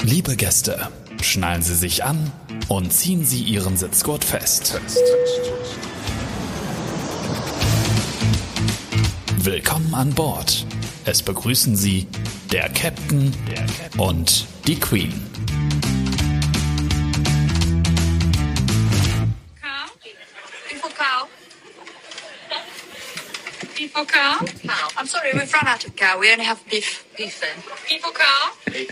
Liebe Gäste, schnallen Sie sich an und ziehen Sie Ihren Sitzgurt fest. Willkommen an Bord. Es begrüßen Sie der Captain und die Queen. Cow? Before cow? Before cow? Cow. I'm sorry, we've run out of cow. We only have beef. Beef then. Before cow?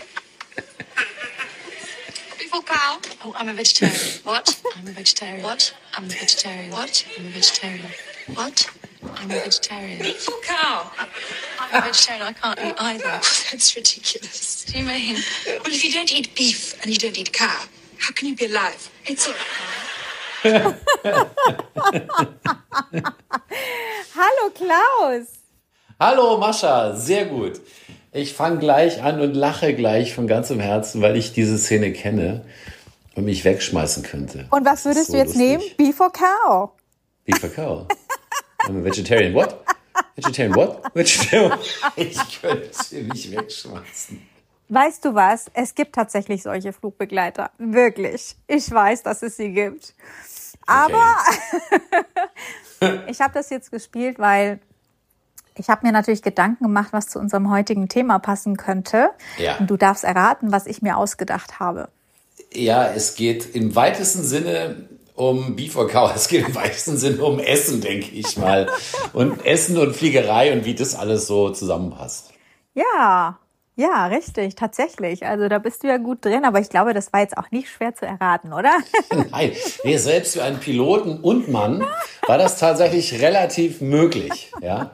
Before cow? Oh, I'm a vegetarian. What? I'm a vegetarian. What? I'm a vegetarian. What? I'm a vegetarian. What? I'm a vegetarian. Before cow? I'm a vegetarian. I can't eat either. That's ridiculous. What do you mean? Well, if you don't eat beef and you don't eat cow, how can you be alive? It's all right. Hallo Klaus. Hallo Mascha, sehr gut. Ich fange gleich an und lache gleich von ganzem Herzen, weil ich diese Szene kenne und mich wegschmeißen könnte. Und was würdest du jetzt nehmen? Beef or cow? Beef or cow? I'm a vegetarian. What? Vegetarian what? Vegetarian. Ich könnte mich wegschmeißen. Weißt du was? Es gibt tatsächlich solche Flugbegleiter. Wirklich. Ich weiß, dass es sie gibt. Aber ich habe das jetzt gespielt, weil ich habe mir natürlich Gedanken gemacht, was zu unserem heutigen Thema passen könnte. Ja. Und du darfst erraten, was ich mir ausgedacht habe. Ja, es geht im weitesten Sinne um Beef or Cow. Es geht im weitesten Sinne um Essen, denke ich mal. Und Essen und Fliegerei und wie das alles so zusammenpasst. Ja, richtig, tatsächlich. Also da bist du ja gut drin, aber ich glaube, das war jetzt auch nicht schwer zu erraten, oder? Nein, selbst für einen Piloten und Mann war das tatsächlich relativ möglich, ja.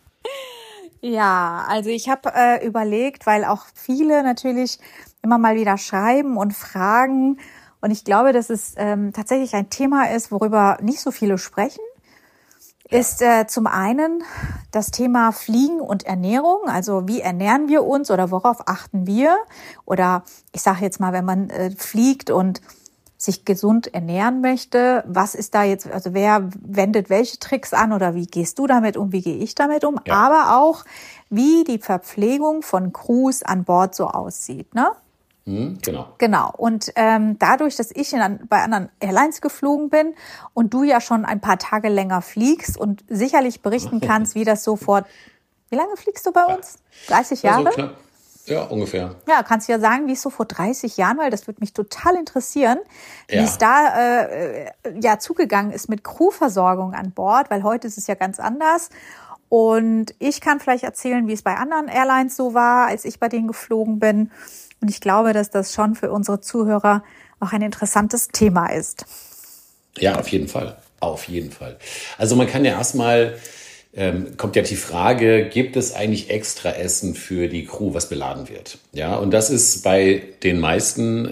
Ja, also ich habe überlegt, weil auch viele natürlich immer mal wieder schreiben und fragen. Und ich glaube, dass es tatsächlich ein Thema ist, worüber nicht so viele sprechen. Ist zum einen das Thema Fliegen und Ernährung. Also wie ernähren wir uns oder worauf achten wir? Oder ich sage jetzt mal, wenn man fliegt und sich gesund ernähren möchte, was ist da jetzt, also wer wendet welche Tricks an oder wie gehst du damit um, wie gehe ich damit um? Ja. Aber auch, wie die Verpflegung von Crews an Bord so aussieht, ne? Genau. Und dadurch, dass ich bei anderen Airlines geflogen bin und du ja schon ein paar Tage länger fliegst und sicherlich berichten kannst, wie das sofort. Wie lange fliegst du bei uns? 30 Jahre? Also knapp. Ja, ungefähr. Ja, kannst du ja sagen, wie es so vor 30 Jahren war, das würde mich total interessieren, wie es da zugegangen ist mit Crewversorgung an Bord, weil heute ist es ja ganz anders. Und ich kann vielleicht erzählen, wie es bei anderen Airlines so war, als ich bei denen geflogen bin. Und ich glaube, dass das schon für unsere Zuhörer auch ein interessantes Thema ist. Ja, auf jeden Fall. Auf jeden Fall. Also man kann ja erstmal, kommt ja die Frage, gibt es eigentlich extra Essen für die Crew, was beladen wird? Ja, und das ist bei den meisten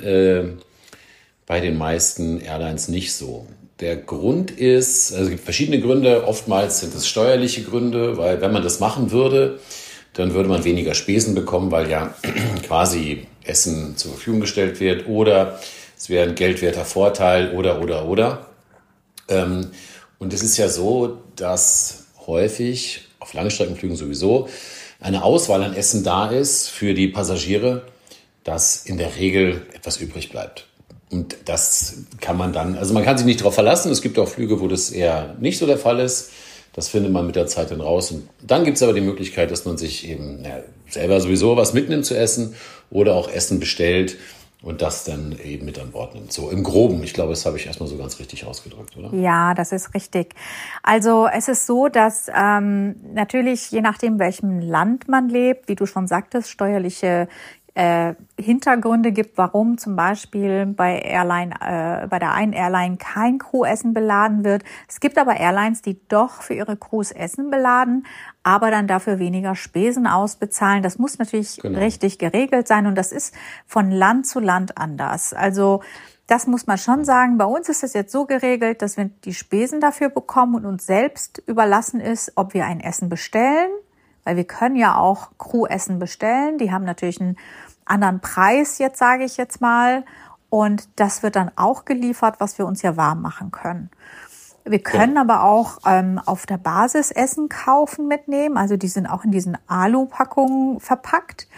Airlines nicht so. Der Grund ist, also es gibt verschiedene Gründe. Oftmals sind es steuerliche Gründe, weil wenn man das machen würde, dann würde man weniger Spesen bekommen, weil ja quasi Essen zur Verfügung gestellt wird oder es wäre ein geldwerter Vorteil oder. Und es ist ja so, dass häufig auf Langstreckenflügen sowieso eine Auswahl an Essen da ist für die Passagiere, dass in der Regel etwas übrig bleibt. Und das kann man dann, also man kann sich nicht darauf verlassen. Es gibt auch Flüge, wo das eher nicht so der Fall ist. Das findet man mit der Zeit dann raus. Und dann gibt es aber die Möglichkeit, dass man sich eben selber sowieso was mitnimmt zu essen oder auch Essen bestellt und das dann eben mit an Bord nimmt. So im Groben. Ich glaube, das habe ich erstmal so ganz richtig ausgedrückt, oder? Ja, das ist richtig. Also es ist so, dass natürlich, je nachdem, welchem Land man lebt, wie du schon sagtest, steuerliche Hintergründe gibt, warum zum Beispiel bei der einen Airline kein Crew-Essen beladen wird. Es gibt aber Airlines, die doch für ihre Crews Essen beladen, aber dann dafür weniger Spesen ausbezahlen. Das muss natürlich richtig geregelt sein und das ist von Land zu Land anders. Also das muss man schon sagen. Bei uns ist es jetzt so geregelt, dass wir die Spesen dafür bekommen und uns selbst überlassen ist, ob wir ein Essen bestellen, weil wir können ja auch Crew-Essen bestellen. Die haben natürlich einen anderen Preis jetzt, sage ich jetzt mal. Und das wird dann auch geliefert, was wir uns ja warm machen können. Wir können aber auch auf der Basis Essen kaufen mitnehmen. Also die sind auch in diesen Alu-Packungen verpackt.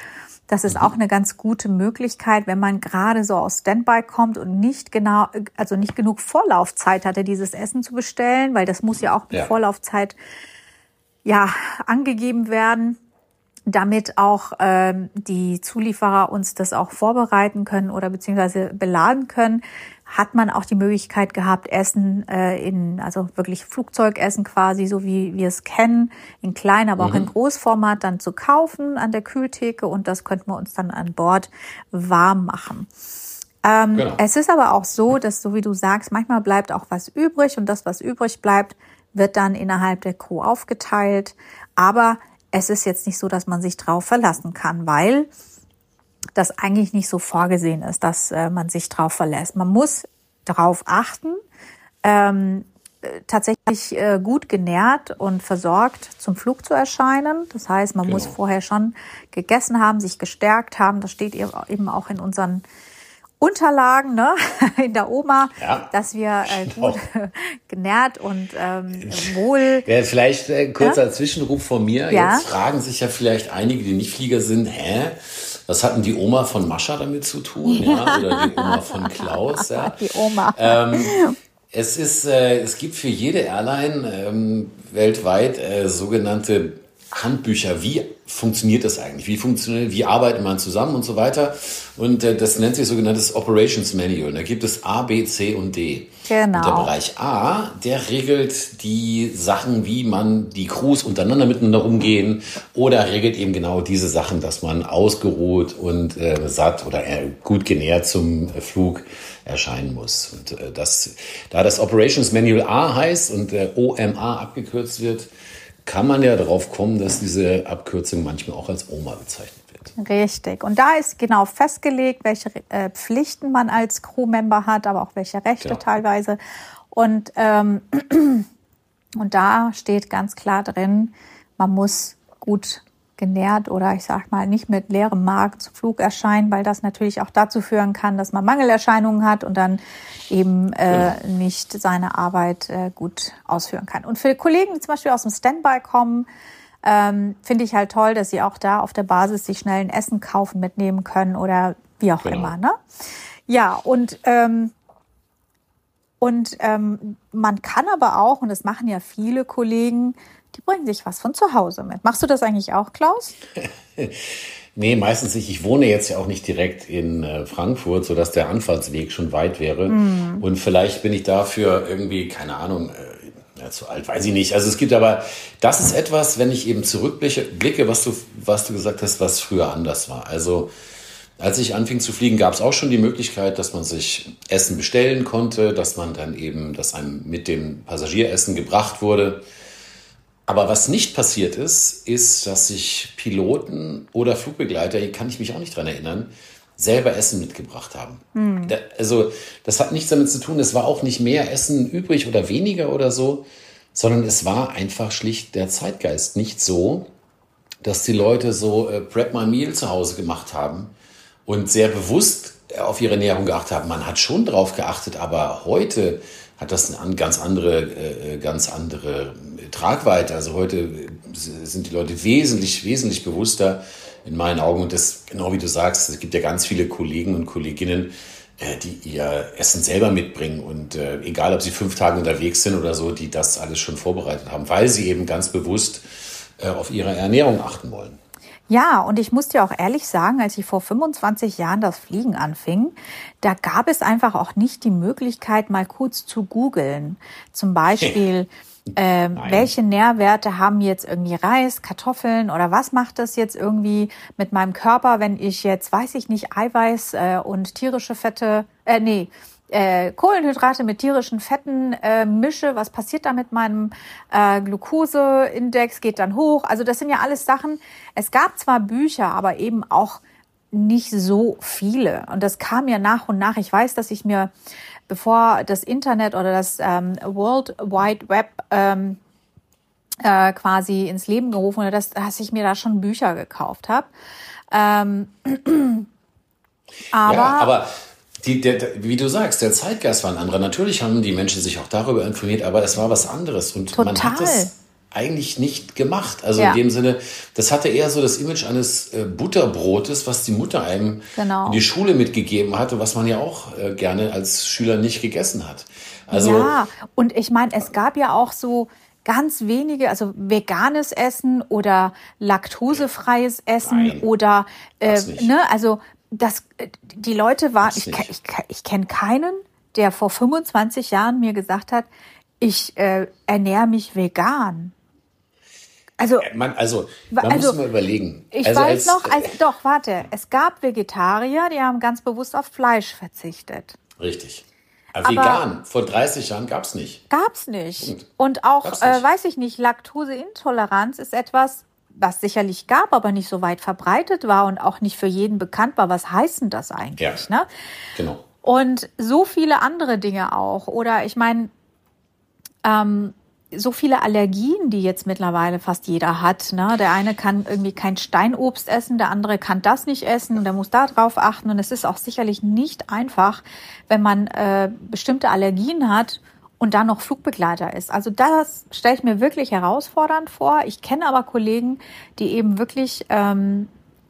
Das ist auch eine ganz gute Möglichkeit, wenn man gerade so aus Standby kommt und nicht genug Vorlaufzeit hatte, dieses Essen zu bestellen, weil das muss ja auch mit Vorlaufzeit angegeben werden, damit auch die Zulieferer uns das auch vorbereiten können oder beziehungsweise beladen können, hat man auch die Möglichkeit gehabt, Essen also wirklich Flugzeugessen quasi, so wie wir es kennen, in klein, aber auch in Großformat dann zu kaufen an der Kühltheke, und das könnten wir uns dann an Bord warm machen. Genau. Es ist aber auch so, dass, so wie du sagst, manchmal bleibt auch was übrig, und das, was übrig bleibt, wird dann innerhalb der Crew aufgeteilt. Aber es ist jetzt nicht so, dass man sich drauf verlassen kann, weil das eigentlich nicht so vorgesehen ist, dass man sich drauf verlässt. Man muss drauf achten, tatsächlich gut genährt und versorgt zum Flug zu erscheinen. Das heißt, man muss vorher schon gegessen haben, sich gestärkt haben. Das steht eben auch in unseren Unterlagen, ne, in der Oma, dass wir gut genährt und wohl. Ja, vielleicht ein kurzer Zwischenruf von mir. Ja? Jetzt fragen sich ja vielleicht einige, die nicht Flieger sind, was hatten die Oma von Mascha damit zu tun? Ja, oder die Oma von Klaus? Ja? Die Oma. Es gibt für jede Airline weltweit sogenannte Handbücher. Wie funktioniert das eigentlich? Wie arbeitet man zusammen und so weiter? Und das nennt sich sogenanntes Operations Manual. Da gibt es A, B, C und D. Genau. Und der Bereich A, der regelt die Sachen, wie man die Crews untereinander miteinander umgehen, oder regelt eben genau diese Sachen, dass man ausgeruht und satt oder gut genährt zum Flug erscheinen muss. Und da das Operations Manual A heißt und OMA abgekürzt wird, kann man ja darauf kommen, dass diese Abkürzung manchmal auch als OMA bezeichnet wird. Richtig. Und da ist genau festgelegt, welche Pflichten man als Crewmember hat, aber auch welche Rechte teilweise. Und da steht ganz klar drin, man muss gut genährt oder ich sag mal nicht mit leerem Magen zum Flug erscheinen, weil das natürlich auch dazu führen kann, dass man Mangelerscheinungen hat und dann eben nicht seine Arbeit gut ausführen kann. Und für Kollegen, die zum Beispiel aus dem Standby kommen, finde ich halt toll, dass sie auch da auf der Basis sich schnell ein Essen kaufen, mitnehmen können oder wie auch immer. Ne? Ja, und man kann aber auch, und das machen ja viele Kollegen, die bringen sich was von zu Hause mit. Machst du das eigentlich auch, Klaus? Nee, meistens nicht. Ich wohne jetzt ja auch nicht direkt in Frankfurt, sodass der Anfahrtsweg schon weit wäre. Und vielleicht bin ich dafür irgendwie, keine Ahnung, zu alt, weiß ich nicht. Also es gibt aber, das ist etwas, wenn ich eben zurückblicke, was du gesagt hast, was früher anders war. Also als ich anfing zu fliegen, gab es auch schon die Möglichkeit, dass man sich Essen bestellen konnte, dass einem mit dem Passagieressen gebracht wurde. Aber was nicht passiert ist, dass sich Piloten oder Flugbegleiter, hier kann ich mich auch nicht dran erinnern, selber Essen mitgebracht haben. Also das hat nichts damit zu tun, es war auch nicht mehr Essen übrig oder weniger oder so, sondern es war einfach schlicht der Zeitgeist nicht so, dass die Leute so Prep My Meal zu Hause gemacht haben und sehr bewusst auf ihre Ernährung geachtet haben. Man hat schon drauf geachtet, aber heute hat das eine ganz andere Tragweite. Also heute sind die Leute wesentlich bewusster in meinen Augen. Und das, genau wie du sagst, es gibt ja ganz viele Kollegen und Kolleginnen, die ihr Essen selber mitbringen. Und egal, ob sie 5 Tage unterwegs sind oder so, die das alles schon vorbereitet haben, weil sie eben ganz bewusst auf ihre Ernährung achten wollen. Ja, und ich muss dir auch ehrlich sagen, als ich vor 25 Jahren das Fliegen anfing, da gab es einfach auch nicht die Möglichkeit, mal kurz zu googeln. Zum Beispiel, welche Nährwerte haben jetzt irgendwie Reis, Kartoffeln oder was macht das jetzt irgendwie mit meinem Körper, wenn ich jetzt, weiß ich nicht, Eiweiß und tierische Fette, Kohlenhydrate mit tierischen Fetten mische, was passiert da mit meinem Glukoseindex, geht dann hoch. Also das sind ja alles Sachen, es gab zwar Bücher, aber eben auch nicht so viele. Und das kam ja nach und nach. Ich weiß, dass ich mir, bevor das Internet oder das World Wide Web quasi ins Leben gerufen wurde, dass ich mir da schon Bücher gekauft habe. Aber wie du sagst, der Zeitgeist war ein anderer. Natürlich haben die Menschen sich auch darüber informiert, aber es war was anderes. Und total. eigentlich nicht gemacht. Also in dem Sinne, das hatte eher so das Image eines Butterbrotes, was die Mutter einem in die Schule mitgegeben hatte, was man ja auch gerne als Schüler nicht gegessen hat. Also, ja, und ich meine, es gab ja auch so ganz wenige, also veganes Essen oder laktosefreies Essen oder, also die Leute waren, ich kenne keinen, der vor 25 Jahren mir gesagt hat, ich ernähre mich vegan. Man muss mal überlegen. Ich weiß noch, es gab Vegetarier, die haben ganz bewusst auf Fleisch verzichtet. Richtig. Aber vegan, vor 30 Jahren gab's nicht. Gab's nicht. Und auch, weiß ich nicht, Laktoseintoleranz ist etwas, was sicherlich gab, aber nicht so weit verbreitet war und auch nicht für jeden bekannt war. Was heißt denn das eigentlich? Ja, ne? Genau. Und so viele andere Dinge auch. Oder ich meine, so viele Allergien, die jetzt mittlerweile fast jeder hat. Ne? Der eine kann irgendwie kein Steinobst essen, der andere kann das nicht essen und der muss da drauf achten. Und es ist auch sicherlich nicht einfach, wenn man bestimmte Allergien hat und dann noch Flugbegleiter ist. Also das stelle ich mir wirklich herausfordernd vor. Ich kenne aber Kollegen, die eben wirklich eben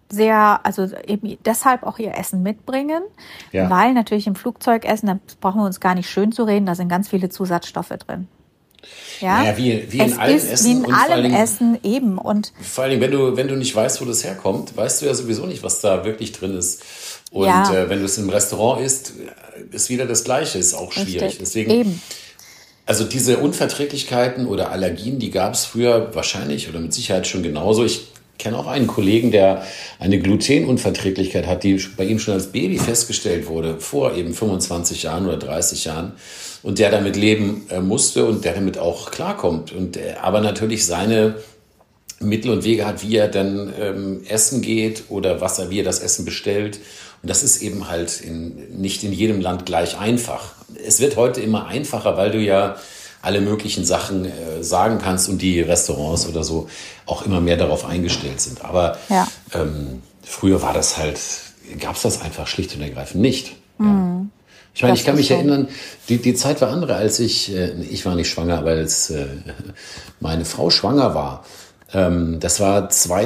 deshalb auch ihr Essen mitbringen, weil natürlich im Flugzeugessen, da brauchen wir uns gar nicht schön zu reden, da sind ganz viele Zusatzstoffe drin. Ja, naja, wie in allen Essen. Wie in allem Essen eben. Und vor allem, wenn du nicht weißt, wo das herkommt, weißt du ja sowieso nicht, was da wirklich drin ist. Und wenn du es im Restaurant isst, ist wieder das Gleiche, ist auch schwierig. Richtig. Deswegen, eben. Also diese Unverträglichkeiten oder Allergien, die gab es früher wahrscheinlich oder mit Sicherheit schon genauso. Ich kenne auch einen Kollegen, der eine Glutenunverträglichkeit hat, die bei ihm schon als Baby festgestellt wurde, vor eben 25 Jahren oder 30 Jahren. Und der damit leben musste und der damit auch klarkommt. Und aber natürlich seine Mittel und Wege hat, wie er dann essen geht oder wie er das Essen bestellt. Und das ist eben halt nicht in jedem Land gleich einfach. Es wird heute immer einfacher, weil du ja alle möglichen Sachen sagen kannst und die Restaurants oder so auch immer mehr darauf eingestellt sind. Aber früher war das halt, gab es das einfach schlicht und ergreifend nicht. Ja. Ich meine, ich kann mich erinnern, die Zeit war andere, als ich war nicht schwanger, aber als meine Frau schwanger war. Das war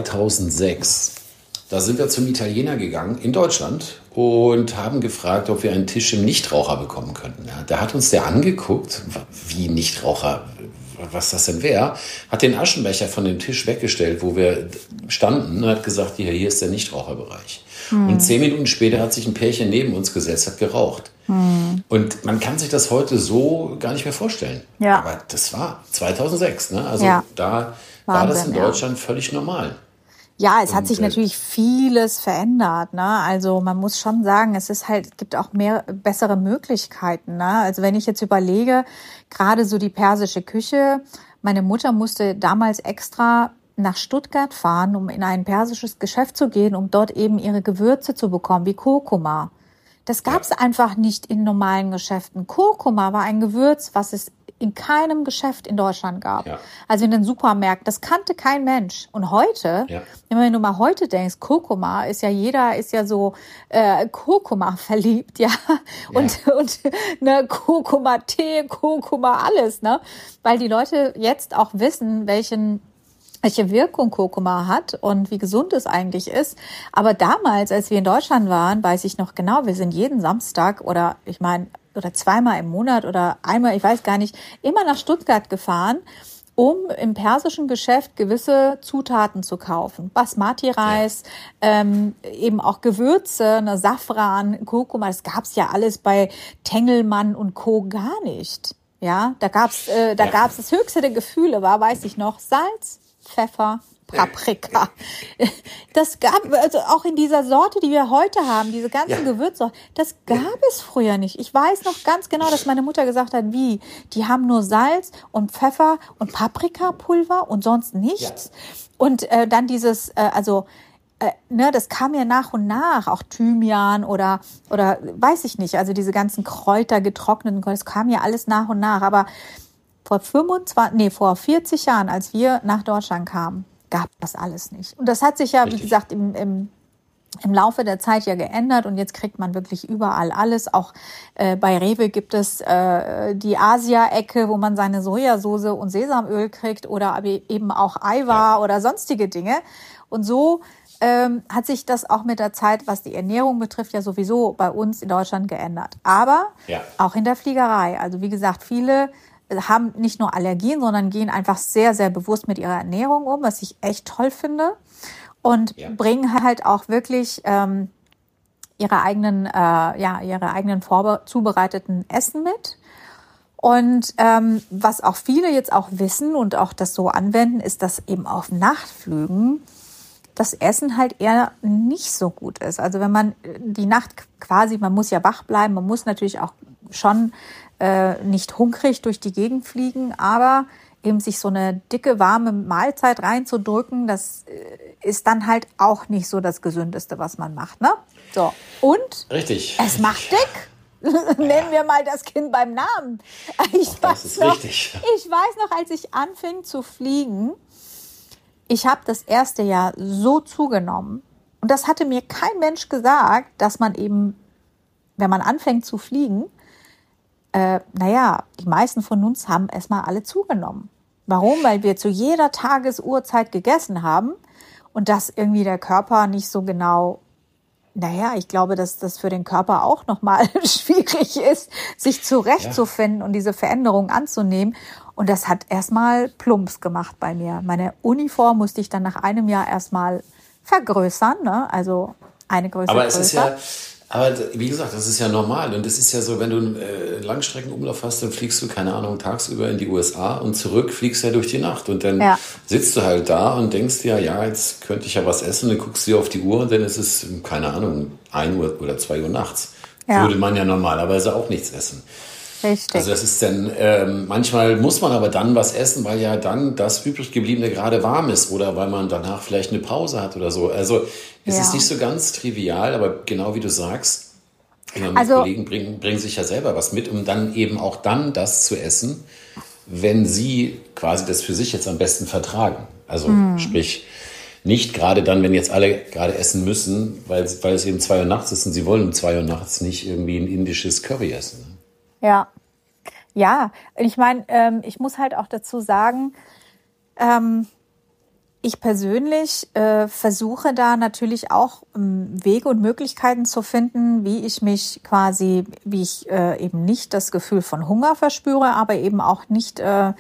2006. Da sind wir zum Italiener gegangen in Deutschland und haben gefragt, ob wir einen Tisch im Nichtraucher bekommen könnten. Ja, da hat uns der angeguckt, wie Nichtraucher, was das denn wäre, hat den Aschenbecher von dem Tisch weggestellt, wo wir standen und hat gesagt, hier ist der Nichtraucherbereich. Und 10 Minuten später hat sich ein Pärchen neben uns gesetzt, hat geraucht. Und man kann sich das heute so gar nicht mehr vorstellen. Ja. Aber das war 2006. Ne? Also da war Wahnsinn, das in Deutschland völlig normal. Ja, es hat sich natürlich vieles verändert, ne? Also man muss schon sagen, es gibt auch bessere Möglichkeiten, ne? Also wenn ich jetzt überlege, gerade so die persische Küche, meine Mutter musste damals extra nach Stuttgart fahren, um in ein persisches Geschäft zu gehen, um dort eben ihre Gewürze zu bekommen, wie Kurkuma. Das gab's einfach nicht in normalen Geschäften. Kurkuma war ein Gewürz, was es in keinem Geschäft in Deutschland gab. Ja. Also in den Supermärkten. Das kannte kein Mensch. Und heute, wenn du mal heute denkst, Kurkuma jeder ist ja so Kurkuma verliebt, ja. Und ne, Kurkuma-Tee, Kurkuma alles, ne? Weil die Leute jetzt auch wissen, welche Wirkung Kurkuma hat und wie gesund es eigentlich ist. Aber damals, als wir in Deutschland waren, weiß ich noch genau, wir sind jeden Samstag oder zweimal im Monat oder einmal, ich weiß gar nicht, immer nach Stuttgart gefahren, um im persischen Geschäft gewisse Zutaten zu kaufen. Basmati-Reis, eben auch Gewürze, Safran, Kurkuma, das gab's ja alles bei Tengelmann und Co. gar nicht. Ja, da gab's das höchste der Gefühle, weiß ich noch, Salz, Pfeffer, Paprika. Das gab, also auch in dieser Sorte, die wir heute haben, diese ganzen Gewürze, das gab es früher nicht. Ich weiß noch ganz genau, dass meine Mutter gesagt hat, die haben nur Salz und Pfeffer und Paprikapulver und sonst nichts. Ja. Und dann dieses, das kam ja nach und nach, auch Thymian oder weiß ich nicht, also diese ganzen Kräuter, getrockneten Kräuter, das kam ja alles nach und nach, aber vor 40 Jahren, als wir nach Deutschland kamen, gab das alles nicht. Und das hat sich ja, wie gesagt, im im Laufe der Zeit ja geändert und jetzt kriegt man wirklich überall alles. Auch bei Rewe gibt es die Asia-Ecke, wo man seine Sojasauce und Sesamöl kriegt oder aber eben auch Aiwa oder sonstige Dinge. Und so hat sich das auch mit der Zeit, was die Ernährung betrifft, ja sowieso bei uns in Deutschland geändert. Aber auch in der Fliegerei. Also wie gesagt, viele haben nicht nur Allergien, sondern gehen einfach sehr, sehr bewusst mit ihrer Ernährung um, was ich echt toll finde. Und bringen halt auch wirklich ihre eigenen zubereiteten Essen mit. Und was auch viele jetzt auch wissen und auch das so anwenden, ist, dass eben auf Nachtflügen das Essen halt eher nicht so gut ist. Also wenn man die Nacht quasi, man muss ja wach bleiben, man muss natürlich auch schon nicht hungrig durch die Gegend fliegen, aber eben sich so eine dicke, warme Mahlzeit reinzudrücken, das ist dann halt auch nicht so das Gesündeste, was man macht, ne? So. Und richtig. Es macht dick. Nennen wir mal das Kind beim Namen. Ich weiß noch, als ich anfing zu fliegen, ich habe das erste Jahr so zugenommen. Und das hatte mir kein Mensch gesagt, dass man eben, wenn man anfängt zu fliegen, die meisten von uns haben erstmal alle zugenommen. Warum? Weil wir zu jeder Tagesuhrzeit gegessen haben und dass irgendwie der Körper nicht so genau, ich glaube, dass das für den Körper auch nochmal schwierig ist, sich zurechtzufinden und diese Veränderung anzunehmen. Und das hat erstmal Plumps gemacht bei mir. Meine Uniform musste ich dann nach einem Jahr erstmal vergrößern, ne? Also eine Größe größer. Aber wie gesagt, das ist ja normal. Und es ist ja so, wenn du einen Langstreckenumlauf hast, dann fliegst du, keine Ahnung, tagsüber in die USA und zurück fliegst ja durch die Nacht. Und dann sitzt du halt da und denkst dir, jetzt könnte ich ja was essen. Dann guckst du dir auf die Uhr und dann ist es, keine Ahnung, 1 Uhr oder 2 Uhr nachts. Würde man ja normalerweise auch nichts essen. Richtig. Also das ist dann, manchmal muss man aber dann was essen, weil ja dann das übrig gebliebene gerade warm ist oder weil man danach vielleicht eine Pause hat oder so. Also es ist nicht so ganz trivial, aber genau wie du sagst, Kollegen bringen sich ja selber was mit, um dann eben auch dann das zu essen, wenn sie quasi das für sich jetzt am besten vertragen. Also sprich, nicht gerade dann, wenn jetzt alle gerade essen müssen, weil es eben 2 Uhr nachts ist und sie wollen um 2 Uhr nachts nicht irgendwie ein indisches Curry essen. Ja, ich meine, ich muss halt auch dazu sagen, ich persönlich versuche da natürlich auch Wege und Möglichkeiten zu finden, wie ich eben nicht das Gefühl von Hunger verspüre, aber eben auch nicht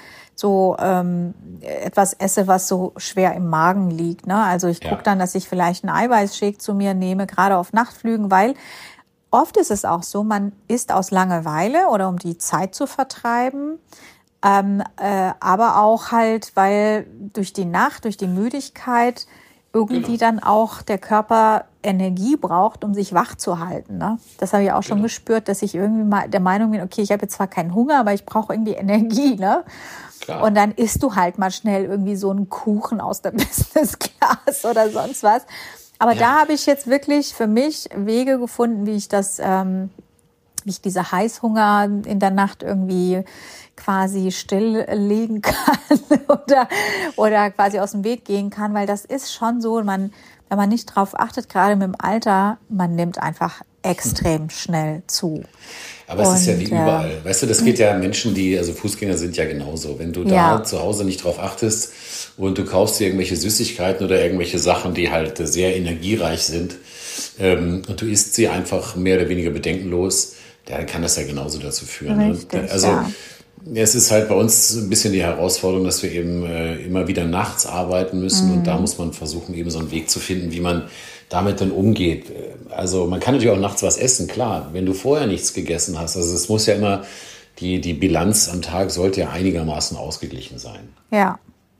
etwas esse, was so schwer im Magen liegt, ne? Also ich gucke dann, dass ich vielleicht einen Eiweißshake zu mir nehme, gerade auf Nachtflügen, weil oft ist es auch so, man isst aus Langeweile oder um die Zeit zu vertreiben, aber auch halt, weil durch die Nacht, durch die Müdigkeit irgendwie dann auch der Körper Energie braucht, um sich wach zu halten. Ne? Das habe ich auch schon gespürt, dass ich irgendwie mal der Meinung bin, okay, ich habe jetzt zwar keinen Hunger, aber ich brauche irgendwie Energie. Ne? Klar. Und dann isst du halt mal schnell irgendwie so einen Kuchen aus der Business Class oder sonst was. Aber da habe ich jetzt wirklich für mich Wege gefunden, wie ich diese Heißhunger in der Nacht irgendwie quasi stilllegen kann oder quasi aus dem Weg gehen kann, weil das ist schon so, wenn man nicht drauf achtet, gerade mit dem Alter, man nimmt einfach extrem schnell zu. Aber es ist ja wie überall. Weißt du, das geht ja Menschen, also Fußgänger sind ja genauso. Wenn du da zu Hause nicht drauf achtest und du kaufst dir irgendwelche Süßigkeiten oder irgendwelche Sachen, die halt sehr energiereich sind, und du isst sie einfach mehr oder weniger bedenkenlos, dann kann das ja genauso dazu führen. Richtig, es ist halt bei uns ein bisschen die Herausforderung, dass wir eben immer wieder nachts arbeiten müssen und da muss man versuchen, eben so einen Weg zu finden, wie man damit dann umgeht. Also man kann natürlich auch nachts was essen, klar, wenn du vorher nichts gegessen hast. Also es muss ja immer, die Bilanz am Tag sollte ja einigermaßen ausgeglichen sein. Ja,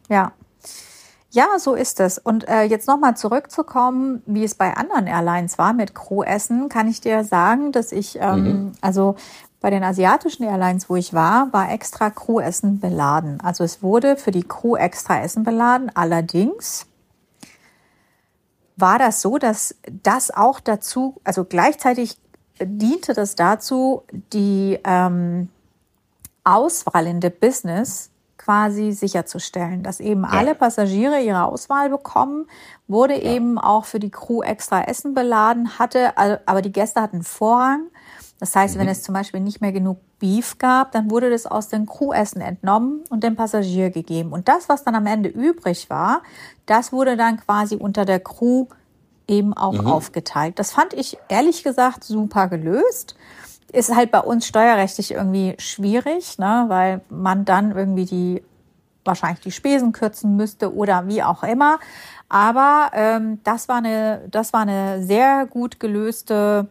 so ist es. Und jetzt nochmal zurückzukommen, wie es bei anderen Airlines war mit Crew-Essen, kann ich dir sagen, dass ich, also bei den asiatischen Airlines, wo ich war extra Crew-Essen beladen. Also es wurde für die Crew extra Essen beladen. Allerdings war das so, dass das auch dazu, also gleichzeitig diente das dazu, die Auswahl in der Business quasi sicherzustellen, dass eben alle Passagiere ihre Auswahl bekommen, wurde eben auch für die Crew extra Essen beladen, aber die Gäste hatten Vorrang. Das heißt, wenn es zum Beispiel nicht mehr genug Beef gab, dann wurde das aus dem Crewessen entnommen und dem Passagier gegeben. Und das, was dann am Ende übrig war, das wurde dann quasi unter der Crew eben auch aufgeteilt. Das fand ich ehrlich gesagt super gelöst. Ist halt bei uns steuerrechtlich irgendwie schwierig, ne, weil man dann irgendwie wahrscheinlich die Spesen kürzen müsste oder wie auch immer. Aber das war eine sehr gut gelöste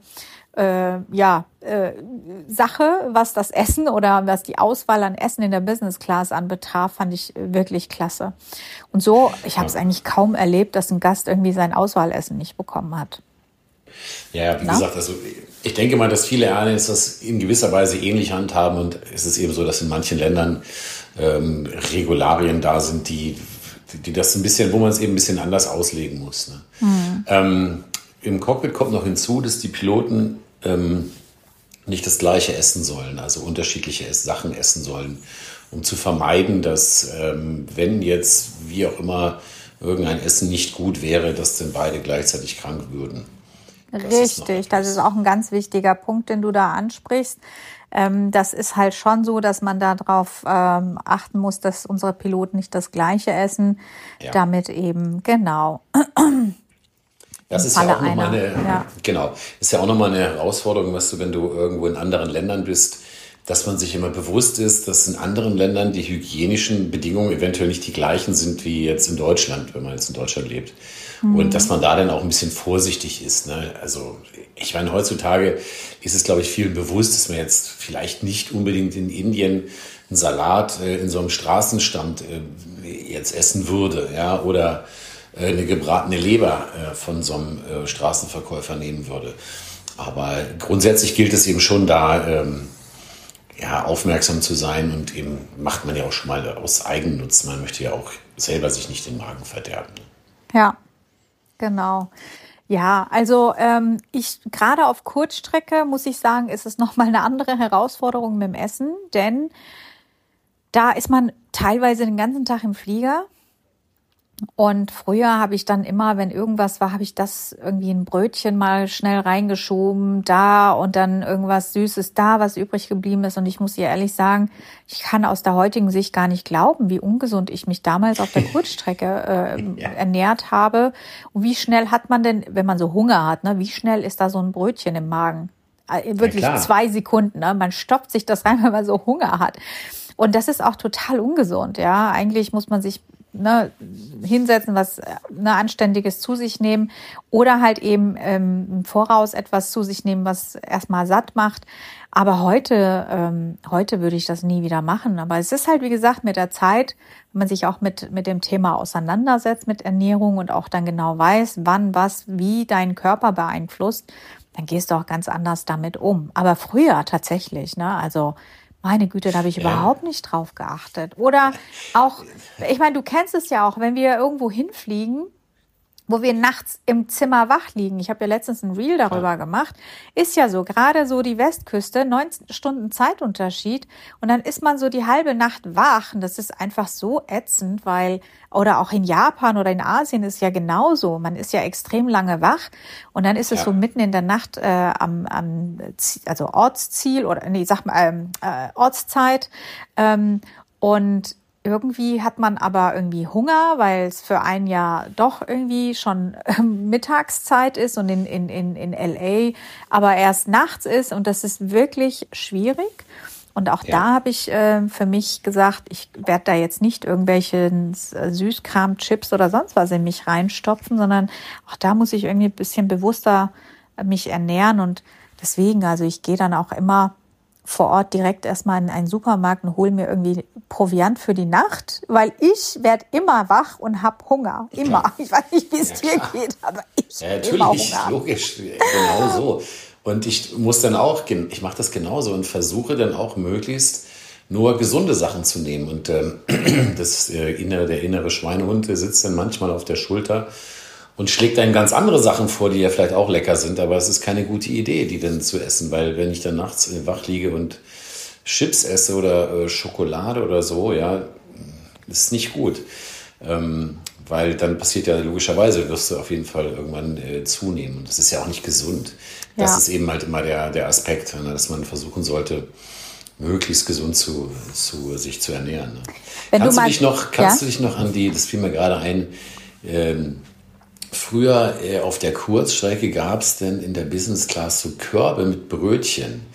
Sache, was das Essen oder was die Auswahl an Essen in der Business Class anbetraf, fand ich wirklich klasse. Und so, ich habe es eigentlich kaum erlebt, dass ein Gast irgendwie sein Auswahlessen nicht bekommen hat. Ja, wie gesagt, also ich denke mal, dass viele Airlines das in gewisser Weise ähnlich handhaben und es ist eben so, dass in manchen Ländern Regularien da sind, die das ein bisschen, wo man es eben ein bisschen anders auslegen muss. Ne? Im Cockpit kommt noch hinzu, dass die Piloten nicht das gleiche essen sollen, also unterschiedliche Sachen essen sollen, um zu vermeiden, dass wenn jetzt, wie auch immer, irgendein Essen nicht gut wäre, dass dann beide gleichzeitig krank würden. Richtig, das ist auch ein ganz wichtiger Punkt, den du da ansprichst. Das ist halt schon so, dass man darauf achten muss, dass unsere Piloten nicht das Gleiche essen, damit eben, genau. Das ist ja auch nochmal ist ja auch nochmal eine Herausforderung, weißt du, wenn du irgendwo in anderen Ländern bist, dass man sich immer bewusst ist, dass in anderen Ländern die hygienischen Bedingungen eventuell nicht die gleichen sind wie jetzt in Deutschland, wenn man jetzt in Deutschland lebt. Und dass man da dann auch ein bisschen vorsichtig ist. Ne? Also ich meine, heutzutage ist es, glaube ich, vielen bewusst, dass man jetzt vielleicht nicht unbedingt in Indien einen Salat in so einem Straßenstand jetzt essen würde, ja, oder eine gebratene Leber von so einem Straßenverkäufer nehmen würde. Aber grundsätzlich gilt es eben schon da, aufmerksam zu sein und eben macht man ja auch schon mal aus Eigennutz. Man möchte ja auch selber sich nicht den Magen verderben. Ja, genau. Ja, also ich gerade auf Kurzstrecke muss ich sagen, ist es nochmal eine andere Herausforderung mit dem Essen, denn da ist man teilweise den ganzen Tag im Flieger. Und früher habe ich dann immer, wenn irgendwas war, habe ich das irgendwie ein Brötchen mal schnell reingeschoben, da und dann irgendwas Süßes da, was übrig geblieben ist. Und ich muss dir ehrlich sagen, ich kann aus der heutigen Sicht gar nicht glauben, wie ungesund ich mich damals auf der Kurzstrecke ernährt habe. Und wie schnell hat man denn, wenn man so Hunger hat, ne, wie schnell ist da so ein Brötchen im Magen? Wirklich 2 Sekunden, ne? Man stopft sich das rein, wenn man so Hunger hat. Und das ist auch total ungesund, ja. Eigentlich muss man sich hinsetzen, was Anständiges zu sich nehmen oder halt eben im Voraus etwas zu sich nehmen, was erstmal satt macht. Aber heute würde ich das nie wieder machen. Aber es ist halt, wie gesagt, mit der Zeit, wenn man sich auch mit dem Thema auseinandersetzt, mit Ernährung und auch dann genau weiß, wann, was, wie deinen Körper beeinflusst, dann gehst du auch ganz anders damit um. Aber früher tatsächlich, ne, also meine Güte, da habe ich überhaupt nicht drauf geachtet. Oder auch, ich meine, du kennst es ja auch, wenn wir irgendwo hinfliegen, wo wir nachts im Zimmer wach liegen. Ich habe ja letztens ein Reel darüber gemacht. Ist ja so, gerade so die Westküste, 19 Stunden Zeitunterschied. Und dann ist man so die halbe Nacht wach. Und das ist einfach so ätzend, weil, oder auch in Japan oder in Asien ist ja genauso. Man ist ja extrem lange wach. Und dann ist es so mitten in der Nacht also Ortsziel oder, Ortszeit. Und irgendwie hat man aber irgendwie Hunger, weil es für einen ja doch irgendwie schon Mittagszeit ist und in LA aber erst nachts ist und das ist wirklich schwierig. Und auch da habe ich für mich gesagt, ich werde da jetzt nicht irgendwelche Süßkram, Chips oder sonst was in mich reinstopfen, sondern auch da muss ich irgendwie ein bisschen bewusster mich ernähren und deswegen, also ich gehe dann auch immer vor Ort direkt erstmal in einen Supermarkt und hole mir irgendwie Proviant für die Nacht, weil ich werde immer wach und habe Hunger. Immer. Ich weiß nicht, wie es dir geht, aber ich immer Hunger. Natürlich, logisch, genau so. Und ich muss dann auch, ich mache das genauso und versuche dann auch möglichst nur gesunde Sachen zu nehmen. Und der innere Schweinehund, der sitzt dann manchmal auf der Schulter und schlägt einem ganz andere Sachen vor, die ja vielleicht auch lecker sind, aber es ist keine gute Idee, die dann zu essen, weil wenn ich dann nachts wach liege und Chips esse oder Schokolade oder so, ja, ist nicht gut. Weil dann passiert ja logischerweise, wirst du auf jeden Fall irgendwann zunehmen. Und das ist ja auch nicht gesund. Das ist eben halt immer der Aspekt, ne, dass man versuchen sollte, möglichst gesund sich zu ernähren. Ne? Kannst du dich noch an das fiel mir gerade ein, früher auf der Kurzstrecke gab es denn in der Business Class so Körbe mit Brötchen,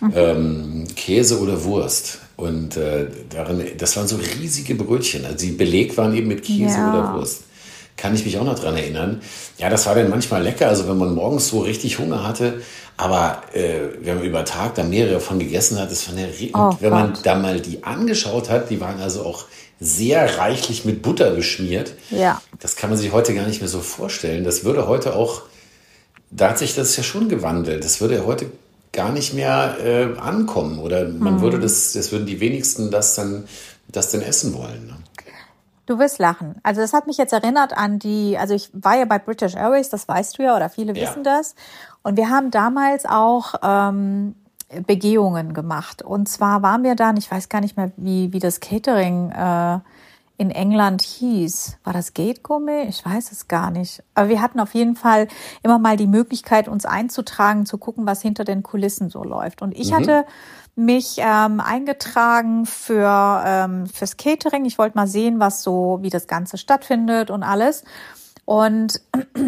Käse oder Wurst. Und das waren so riesige Brötchen. Also die belegt waren eben mit Käse oder Wurst. Kann ich mich auch noch dran erinnern. Ja, das war dann manchmal lecker, also wenn man morgens so richtig Hunger hatte. Aber wenn man über Tag dann mehrere davon gegessen hat, das war und wenn man da mal die angeschaut hat, die waren also auch sehr reichlich mit Butter beschmiert. Ja. Das kann man sich heute gar nicht mehr so vorstellen. Das würde heute auch, da hat sich das ja schon gewandelt. Das würde heute gar nicht mehr ankommen. Oder man würde das würden die wenigsten das dann essen wollen. Ne? Du wirst lachen. Also das hat mich jetzt erinnert an also ich war ja bei British Airways, das weißt du ja, oder viele wissen das. Und wir haben damals auch Begehungen gemacht. Und zwar waren wir dann, ich weiß gar nicht mehr, wie das Catering in England hieß. War das Gate Gourmet? Ich weiß es gar nicht. Aber wir hatten auf jeden Fall immer mal die Möglichkeit, uns einzutragen, zu gucken, was hinter den Kulissen so läuft. Und ich hatte mich eingetragen fürs Catering. Ich wollte mal sehen, wie das Ganze stattfindet und alles. Und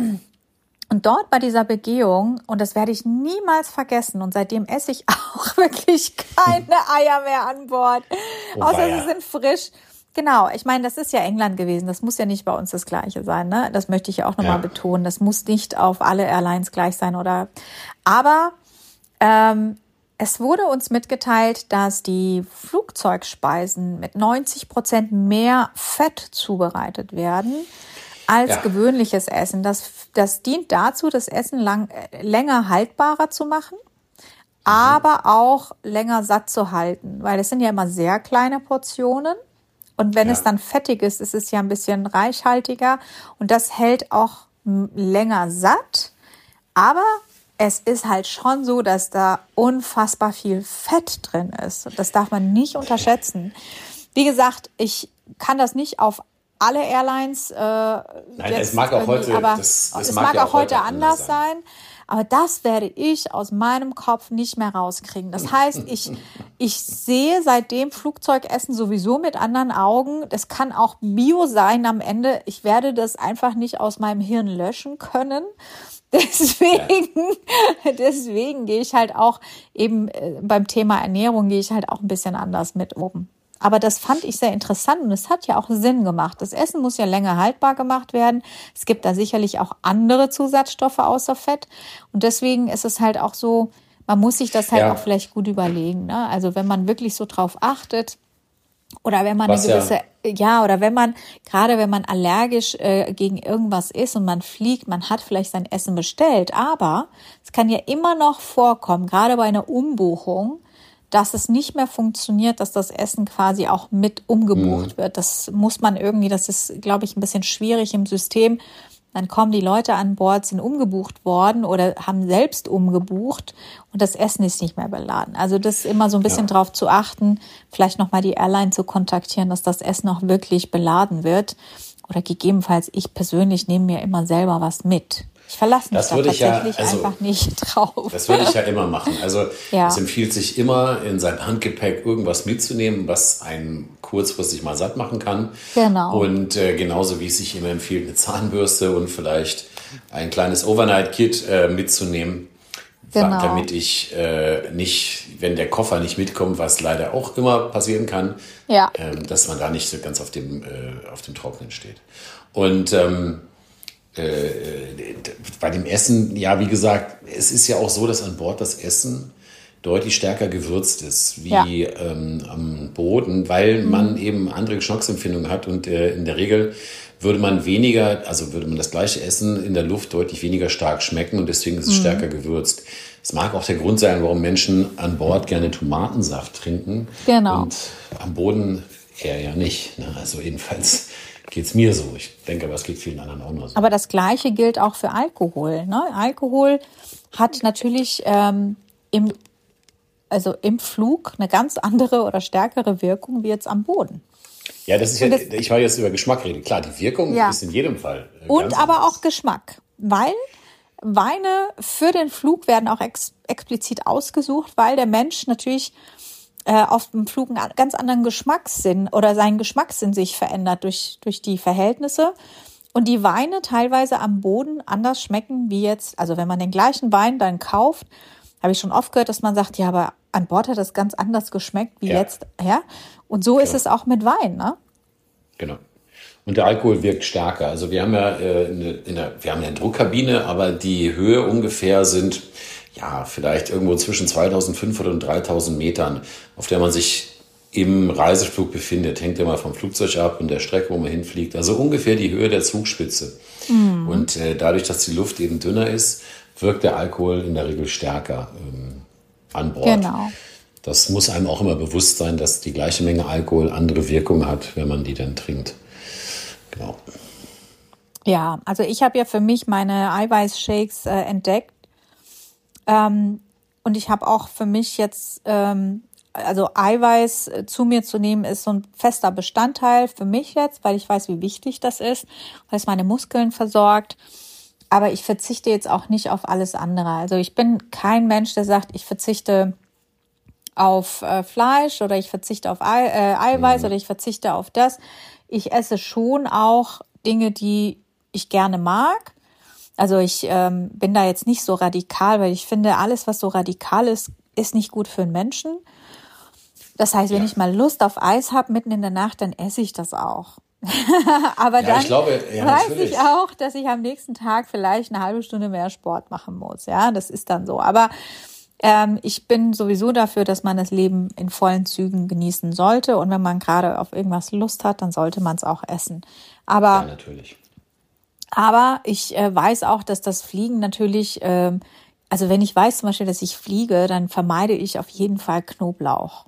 dort bei dieser Begehung, und das werde ich niemals vergessen, und seitdem esse ich auch wirklich keine Eier mehr an Bord, außer sie sind frisch. Genau, ich meine, das ist ja England gewesen, das muss ja nicht bei uns das Gleiche sein, ne? Das möchte ich ja auch nochmal betonen, das muss nicht auf alle Airlines gleich sein, aber es wurde uns mitgeteilt, dass die Flugzeugspeisen mit 90% mehr Fett zubereitet werden als gewöhnliches Essen. Das dient dazu, das Essen länger haltbarer zu machen, aber auch länger satt zu halten, weil es sind ja immer sehr kleine Portionen. Und wenn es dann fettig ist, ist es ja ein bisschen reichhaltiger und das hält auch länger satt. Aber es ist halt schon so, dass da unfassbar viel Fett drin ist. Und das darf man nicht unterschätzen. Wie gesagt, ich kann das nicht auf alle Airlines. Nein, es mag auch heute, es mag auch heute anders sein. Aber das werde ich aus meinem Kopf nicht mehr rauskriegen. Das heißt, ich sehe seitdem Flugzeugessen sowieso mit anderen Augen. Das kann auch Bio sein am Ende. Ich werde das einfach nicht aus meinem Hirn löschen können. Deswegen gehe ich halt auch eben beim Thema Ernährung gehe ich halt auch ein bisschen anders mit um. Aber das fand ich sehr interessant und es hat ja auch Sinn gemacht. Das Essen muss ja länger haltbar gemacht werden. Es gibt da sicherlich auch andere Zusatzstoffe außer Fett. Und deswegen ist es halt auch so, man muss sich das halt auch vielleicht gut überlegen, ne? Also wenn man wirklich so drauf achtet oder wenn man gerade wenn man allergisch gegen irgendwas ist und man fliegt, man hat vielleicht sein Essen bestellt. Aber es kann ja immer noch vorkommen, gerade bei einer Umbuchung, dass es nicht mehr funktioniert, dass das Essen quasi auch mit umgebucht wird. Das muss man irgendwie, das ist, glaube ich, ein bisschen schwierig im System. Dann kommen die Leute an Bord, sind umgebucht worden oder haben selbst umgebucht und das Essen ist nicht mehr beladen. Also das ist immer so ein bisschen drauf zu achten, vielleicht nochmal die Airline zu kontaktieren, dass das Essen auch wirklich beladen wird. Oder gegebenenfalls, ich persönlich nehme mir immer selber was mit. Ich verlasse mich da tatsächlich einfach nicht drauf. Das würde ich ja immer machen. Also es empfiehlt sich immer, in sein Handgepäck irgendwas mitzunehmen, was einen kurzfristig mal satt machen kann. Genau. Und genauso wie es sich immer empfiehlt, eine Zahnbürste und vielleicht ein kleines Overnight-Kit mitzunehmen. Genau. Damit ich nicht, wenn der Koffer nicht mitkommt, was leider auch immer passieren kann, dass man da nicht so ganz auf dem Trockenen steht. Und bei dem Essen, ja, wie gesagt, es ist ja auch so, dass an Bord das Essen deutlich stärker gewürzt ist wie am Boden, weil man eben andere Geschmacksempfindungen hat und in der Regel würde man das gleiche Essen in der Luft deutlich weniger stark schmecken und deswegen ist es stärker gewürzt. Es mag auch der Grund sein, warum Menschen an Bord gerne Tomatensaft trinken und am Boden eher ja nicht. Ne? Also jedenfalls geht's mir so. Ich denke, aber es geht vielen anderen auch nur so. Aber das Gleiche gilt auch für Alkohol. Ne? Alkohol hat natürlich im Flug eine ganz andere oder stärkere Wirkung wie jetzt am Boden. Ja, das ist ja, ich war jetzt über Geschmack rede. Klar, die Wirkung ist in jedem Fall. Und aber auch Geschmack, weil Weine für den Flug werden auch explizit ausgesucht, weil der Mensch natürlich auf dem Flug einen ganz anderen Geschmackssinn oder seinen Geschmackssinn sich verändert durch die Verhältnisse. Und die Weine teilweise am Boden anders schmecken wie jetzt, also wenn man den gleichen Wein dann kauft, habe ich schon oft gehört, dass man sagt, ja, aber an Bord hat das ganz anders geschmeckt wie jetzt. Ja? Und so ist es auch mit Wein, ne? Genau. Und der Alkohol wirkt stärker. Also wir haben ja wir haben eine Druckkabine, aber die Höhe ungefähr sind vielleicht irgendwo zwischen 2500 und 3000 Metern, auf der man sich im Reiseflug befindet. Hängt ja mal vom Flugzeug ab und der Strecke, wo man hinfliegt. Also ungefähr die Höhe der Zugspitze. Und dadurch, dass die Luft eben dünner ist, wirkt der Alkohol in der Regel stärker an Bord. Genau. Das muss einem auch immer bewusst sein, dass die gleiche Menge Alkohol andere Wirkung hat, wenn man die dann trinkt. Genau. Ja, also ich habe ja für mich meine Eiweißshakes entdeckt. Und ich habe auch für mich jetzt, also Eiweiß zu mir zu nehmen, ist so ein fester Bestandteil für mich jetzt, weil ich weiß, wie wichtig das ist, weil es meine Muskeln versorgt. Aber ich verzichte jetzt auch nicht auf alles andere. Also ich bin kein Mensch, der sagt, ich verzichte auf Fleisch oder ich verzichte auf Eiweiß oder ich verzichte auf das. Ich esse schon auch Dinge, die ich gerne mag. Also ich bin da jetzt nicht so radikal, weil ich finde, alles, was so radikal ist, ist nicht gut für einen Menschen. Das heißt, wenn ich mal Lust auf Eis habe mitten in der Nacht, dann esse ich das auch. Aber dann weiß ich auch, dass ich am nächsten Tag vielleicht eine halbe Stunde mehr Sport machen muss. Ja, das ist dann so. Aber ich bin sowieso dafür, dass man das Leben in vollen Zügen genießen sollte. Und wenn man gerade auf irgendwas Lust hat, dann sollte man es auch essen. Aber natürlich. Aber ich weiß auch, dass das Fliegen natürlich, also wenn ich weiß zum Beispiel, dass ich fliege, dann vermeide ich auf jeden Fall Knoblauch.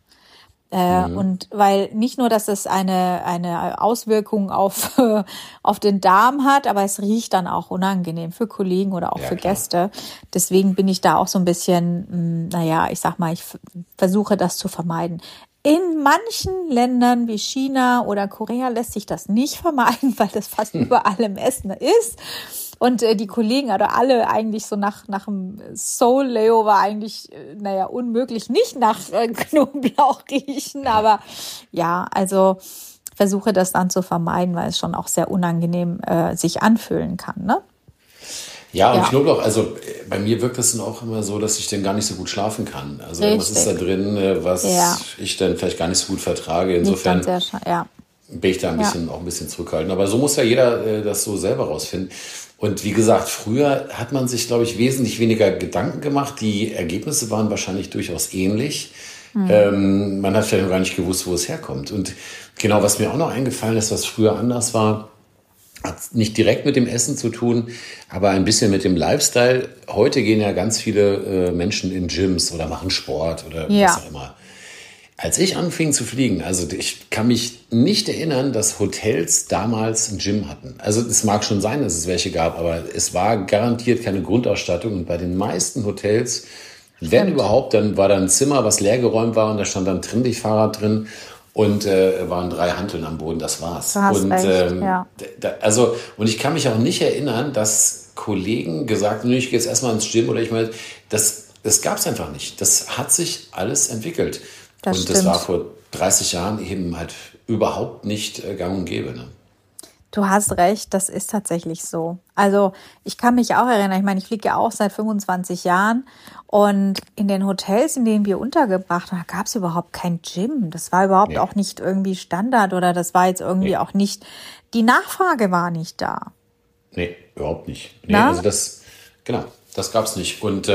Und weil nicht nur, dass es eine Auswirkung auf den Darm hat, aber es riecht dann auch unangenehm für Kollegen oder auch für Gäste. Deswegen bin ich da auch so ein bisschen, ich sag mal, ich versuche das zu vermeiden. In manchen Ländern wie China oder Korea lässt sich das nicht vermeiden, weil das fast überall im Essen ist. Und die Kollegen oder alle eigentlich so nach dem Soul Layover eigentlich, unmöglich nicht nach Knoblauch riechen. Aber ja, also versuche das dann zu vermeiden, weil es schon auch sehr unangenehm sich anfühlen kann, ne? Ja, und Knoblauch, also bei mir wirkt das dann auch immer so, dass ich dann gar nicht so gut schlafen kann. Also was ist da drin, was ich dann vielleicht gar nicht so gut vertrage. Insofern bin ich da auch ein bisschen zurückhaltend. Aber so muss ja jeder das so selber rausfinden. Und wie gesagt, früher hat man sich, glaube ich, wesentlich weniger Gedanken gemacht. Die Ergebnisse waren wahrscheinlich durchaus ähnlich. Man hat vielleicht noch gar nicht gewusst, wo es herkommt. Und genau, was mir auch noch eingefallen ist, was früher anders war, hat nicht direkt mit dem Essen zu tun, aber ein bisschen mit dem Lifestyle. Heute gehen ja ganz viele Menschen in Gyms oder machen Sport oder was auch immer. Als ich anfing zu fliegen, also ich kann mich nicht erinnern, dass Hotels damals ein Gym hatten. Also es mag schon sein, dass es welche gab, aber es war garantiert keine Grundausstattung. Und bei den meisten Hotels, wenn überhaupt, dann war da ein Zimmer, was leergeräumt war und da stand dann Trimm-Dich-Fahrrad drin. Und waren 3 Hanteln am Boden, das war's. Du hast recht, und ich kann mich auch nicht erinnern, dass Kollegen gesagt haben, ich gehe jetzt erstmal ins Gym oder das gab's einfach nicht. Das hat sich alles entwickelt. Das war vor 30 Jahren eben halt überhaupt nicht gang und gäbe. Ne? Du hast recht, das ist tatsächlich so. Also ich kann mich auch erinnern, ich meine, ich fliege ja auch seit 25 Jahren und in den Hotels, in denen wir untergebracht waren, gab es überhaupt kein Gym. Das war überhaupt auch nicht irgendwie Standard oder das war jetzt irgendwie auch nicht, die Nachfrage war nicht da. Nee, überhaupt nicht. Nee, also das gab es nicht. Und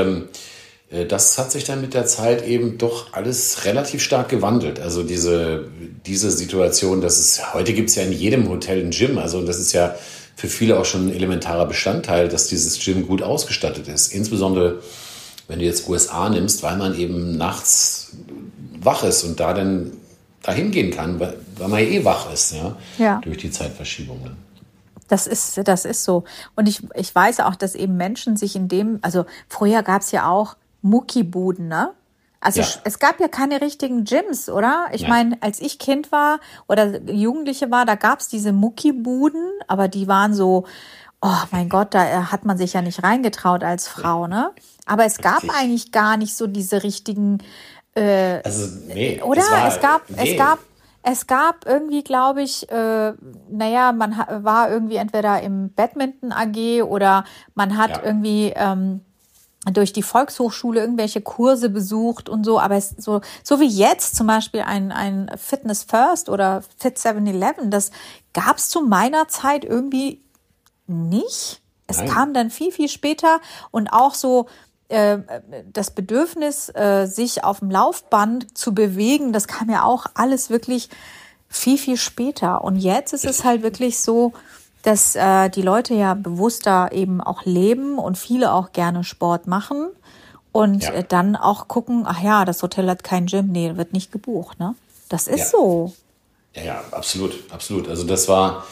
das hat sich dann mit der Zeit eben doch alles relativ stark gewandelt. Also diese Situation, heute gibt es ja in jedem Hotel ein Gym. Also das ist ja für viele auch schon ein elementarer Bestandteil, dass dieses Gym gut ausgestattet ist. Insbesondere, wenn du jetzt USA nimmst, weil man eben nachts wach ist und da dann dahin gehen kann, weil man ja wach ist, durch die Zeitverschiebung. Ne? Das ist so. Und ich weiß auch, dass eben Menschen sich also früher gab es ja auch Muckibuden, ne? Also Ja. es gab ja keine richtigen Gyms, oder? Ich Ja. meine, als ich Kind war oder Jugendliche war, da gab's diese Muckibuden, aber die waren so, oh mein Gott, da hat man sich ja nicht reingetraut als Frau, ne? Aber es gab Richtig. eigentlich gar nicht so diese richtigen, Also, nee. oder? Nee. Es gab irgendwie, glaube ich, man war irgendwie entweder im Badminton AG oder man hat Ja. irgendwie durch die Volkshochschule irgendwelche Kurse besucht und so, aber es so wie jetzt zum Beispiel ein Fitness First oder Fit 7-Eleven, das gab's zu meiner Zeit irgendwie nicht. Es Nein. kam dann viel, viel später und auch so das Bedürfnis, sich auf dem Laufband zu bewegen, das kam ja auch alles wirklich viel, viel später. Und jetzt ist es halt wirklich so, dass die Leute ja bewusster eben auch leben und viele auch gerne Sport machen und Ja. dann auch gucken, ach ja, das Hotel hat kein Gym, nee, wird nicht gebucht, ne? Das ist Ja. so. Ja, absolut, absolut. Also das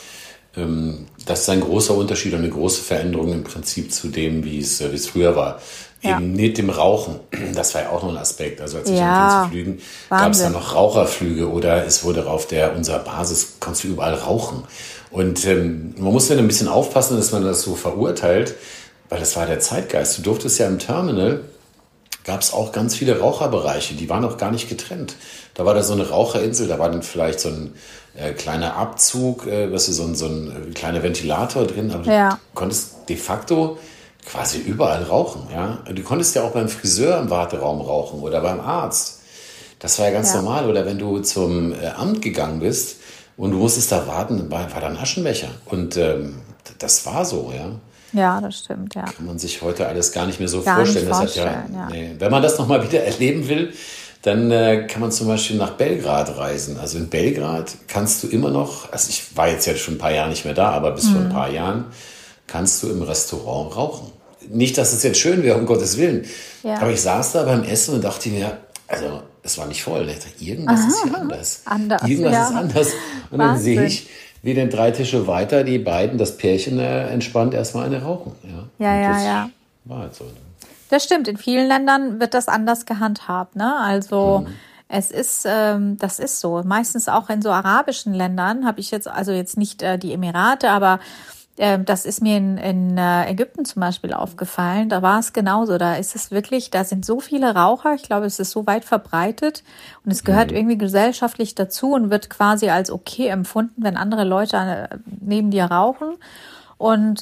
ist ein großer Unterschied und eine große Veränderung im Prinzip zu dem, wie es früher war. Ja. Eben nicht dem Rauchen. Das war ja auch noch ein Aspekt. Also als ich Ja, anfing zu fliegen, gab es Wahnsinn. dann noch Raucherflüge oder es wurde auf unserer Basis, konntest du überall rauchen. Und man muss dann ein bisschen aufpassen, dass man das so verurteilt, weil das war der Zeitgeist. Du durftest ja im Terminal, gab es auch ganz viele Raucherbereiche, die waren auch gar nicht getrennt. Da war da so eine Raucherinsel, da war dann vielleicht so ein kleiner Abzug, so ein kleiner Ventilator drin, aber Ja. du konntest de facto quasi überall rauchen. Ja? Du konntest ja auch beim Friseur im Warteraum rauchen oder beim Arzt. Das war ja ganz Ja. normal. Oder wenn du zum Amt gegangen bist und du musstest da warten, war da ein Aschenbecher. Und das war so, ja. Ja, das stimmt, ja. Kann man sich heute alles gar nicht mehr so Gar nicht vorstellen. vorstellen, ja. Nee. Wenn man das nochmal wieder erleben will, dann kann man zum Beispiel nach Belgrad reisen. Also in Belgrad kannst du immer noch, also ich war jetzt ja schon ein paar Jahre nicht mehr da, aber bis vor ein paar Jahren kannst du im Restaurant rauchen. Nicht, dass es jetzt schön wäre, um Gottes Willen. Ja. Aber ich saß da beim Essen und dachte mir, also es war nicht voll. Ich dachte, irgendwas ist hier anders. Irgendwas ja. ist anders. Und dann Wahnsinn. sehe ich, wie denn 3 Tische weiter die beiden, das Pärchen, entspannt erstmal eine rauchen. Ja, Und ja, das ja. war halt so. Das stimmt. In vielen Ländern wird das anders gehandhabt, ne? Also das ist so. Meistens auch in so arabischen Ländern habe ich jetzt, also jetzt nicht die Emirate, aber das ist mir in Ägypten zum Beispiel aufgefallen. Da war es genauso. Da ist es wirklich, da sind so viele Raucher. Ich glaube, es ist so weit verbreitet und es gehört irgendwie gesellschaftlich dazu und wird quasi als okay empfunden, wenn andere Leute neben dir rauchen. Und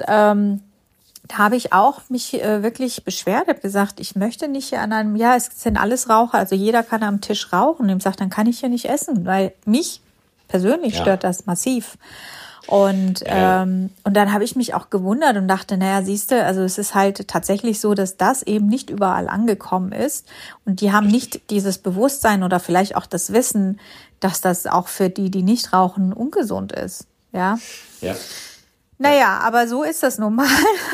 da habe ich auch mich wirklich beschwert, habe gesagt, ich möchte nicht hier es sind alles Raucher, also jeder kann am Tisch rauchen. Und ich gesagt, dann kann ich hier nicht essen, weil mich persönlich stört das massiv. Und dann habe ich mich auch gewundert und dachte, naja, siehste, also es ist halt tatsächlich so, dass das eben nicht überall angekommen ist. Und die haben nicht dieses Bewusstsein oder vielleicht auch das Wissen, dass das auch für die, die nicht rauchen, ungesund ist. Ja. Ja. Naja, aber so ist das nun mal.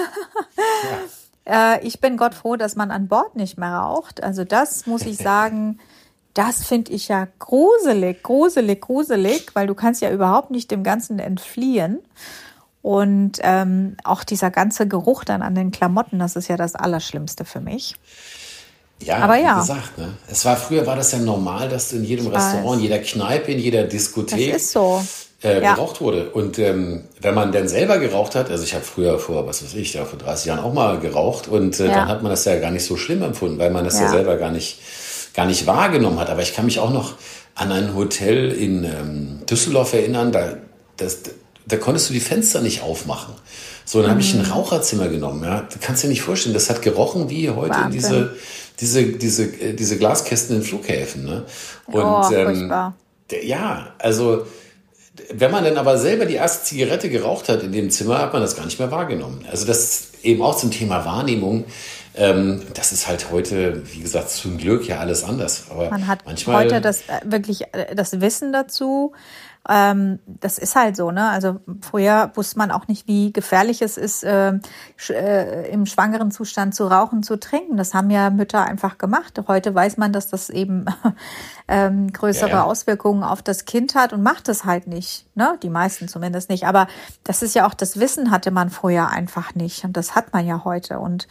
Ich bin Gott froh, dass man an Bord nicht mehr raucht. Also das muss ich sagen, das finde ich ja gruselig, weil du kannst ja überhaupt nicht dem Ganzen entfliehen. Und auch dieser ganze Geruch dann an den Klamotten, das ist ja das Allerschlimmste für mich. Ja, Aber wie ja. gesagt, ne? Früher war das ja normal, dass du in jedem Restaurant, in jeder Kneipe, in jeder Diskothek Das ist so. geraucht wurde. Und wenn man dann selber geraucht hat, also ich habe früher vor 30 Jahren auch mal geraucht und dann hat man das ja gar nicht so schlimm empfunden, weil man das ja selber gar nicht wahrgenommen hat. Aber ich kann mich auch noch an ein Hotel in Düsseldorf erinnern, da konntest du die Fenster nicht aufmachen. So, dann habe ich ein Raucherzimmer genommen. Ja. Du kannst dir nicht vorstellen, das hat gerochen wie heute Wahnsinn. diese Glaskästen in Flughäfen. Ne? Und furchtbar. ja, also wenn man dann aber selber die erste Zigarette geraucht hat in dem Zimmer, hat man das gar nicht mehr wahrgenommen. Also das eben auch zum Thema Wahrnehmung. Das ist halt heute, wie gesagt, zum Glück ja alles anders. Aber Man hat manchmal heute das Wissen dazu. Das ist halt so, ne? Also früher wusste man auch nicht, wie gefährlich es ist, im schwangeren Zustand zu rauchen, zu trinken. Das haben ja Mütter einfach gemacht. Heute weiß man, dass das eben größere Auswirkungen auf das Kind hat und macht es halt nicht, ne? Die meisten zumindest nicht. Aber das ist ja auch, das Wissen hatte man früher einfach nicht und das hat man ja heute. Und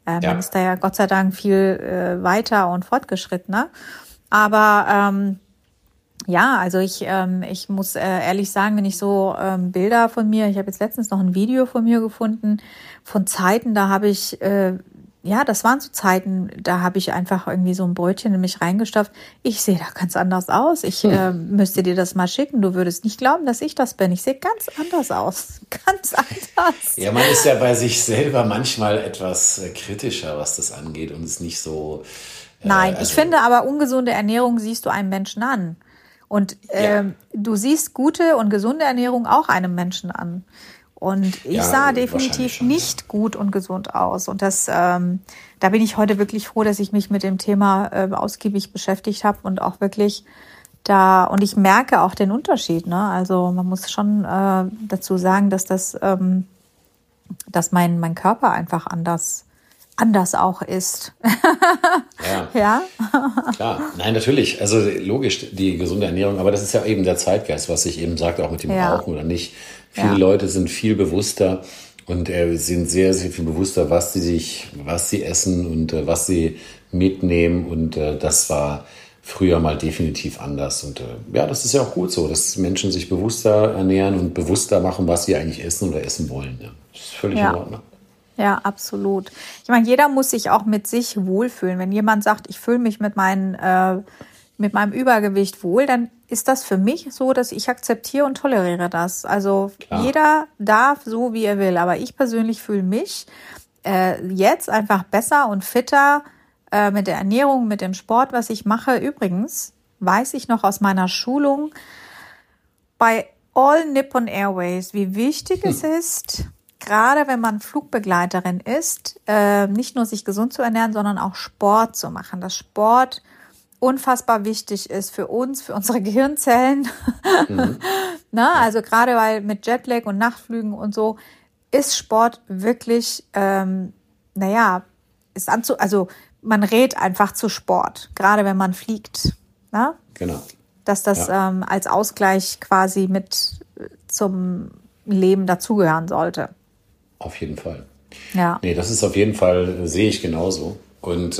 Man ist da ja Gott sei Dank viel weiter und fortgeschrittener. Aber also ich muss ehrlich sagen, wenn ich so Bilder von mir, ich habe jetzt letztens noch ein Video von mir gefunden, von Zeiten, da habe ich, das waren so Zeiten, da habe ich einfach irgendwie so ein Brötchen in mich reingestopft. Ich sehe da ganz anders aus. Ich müsste dir das mal schicken. Du würdest nicht glauben, dass ich das bin. Ich sehe ganz anders aus. Ganz anders. Ja, man ist ja bei sich selber manchmal etwas kritischer, was das angeht und ist nicht so... Nein, ich finde aber, ungesunde Ernährung siehst du einem Menschen an. Und du siehst gute und gesunde Ernährung auch einem Menschen an. Und ich sah definitiv nicht gut und gesund aus. Und das, da bin ich heute wirklich froh, dass ich mich mit dem Thema ausgiebig beschäftigt habe und auch wirklich und ich merke auch den Unterschied. Ne? Also man muss schon dazu sagen, dass dass mein Körper einfach anders auch ist. Ja. Klar, nein, natürlich. Also logisch, die gesunde Ernährung, aber das ist ja eben der Zeitgeist, was ich eben sagte, auch mit dem Rauchen oder nicht. Viele Leute sind viel bewusster und sind sehr, sehr viel bewusster, was sie essen und was sie mitnehmen. Und das war früher mal definitiv anders. Und das ist ja auch gut so, dass Menschen sich bewusster ernähren und bewusster machen, was sie eigentlich essen oder essen wollen. Ja. Das ist völlig in Ordnung. Ja, absolut. Ich meine, jeder muss sich auch mit sich wohlfühlen. Wenn jemand sagt, ich fühle mich mit meinem Übergewicht wohl, dann ist das für mich so, dass ich akzeptiere und toleriere das. Also jeder darf so, wie er will. Aber ich persönlich fühle mich jetzt einfach besser und fitter mit der Ernährung, mit dem Sport, was ich mache. Übrigens weiß ich noch aus meiner Schulung bei All Nippon Airways, wie wichtig es ist, gerade wenn man Flugbegleiterin ist, nicht nur sich gesund zu ernähren, sondern auch Sport zu machen. Dass Sport unfassbar wichtig ist für uns, für unsere Gehirnzellen. Also gerade weil mit Jetlag und Nachtflügen und so ist Sport wirklich, also man rät einfach zu Sport, gerade wenn man fliegt. Ne? Genau. Dass das als Ausgleich quasi mit zum Leben dazugehören sollte. Auf jeden Fall. Ja. Nee, das ist auf jeden Fall, sehe ich genauso. Und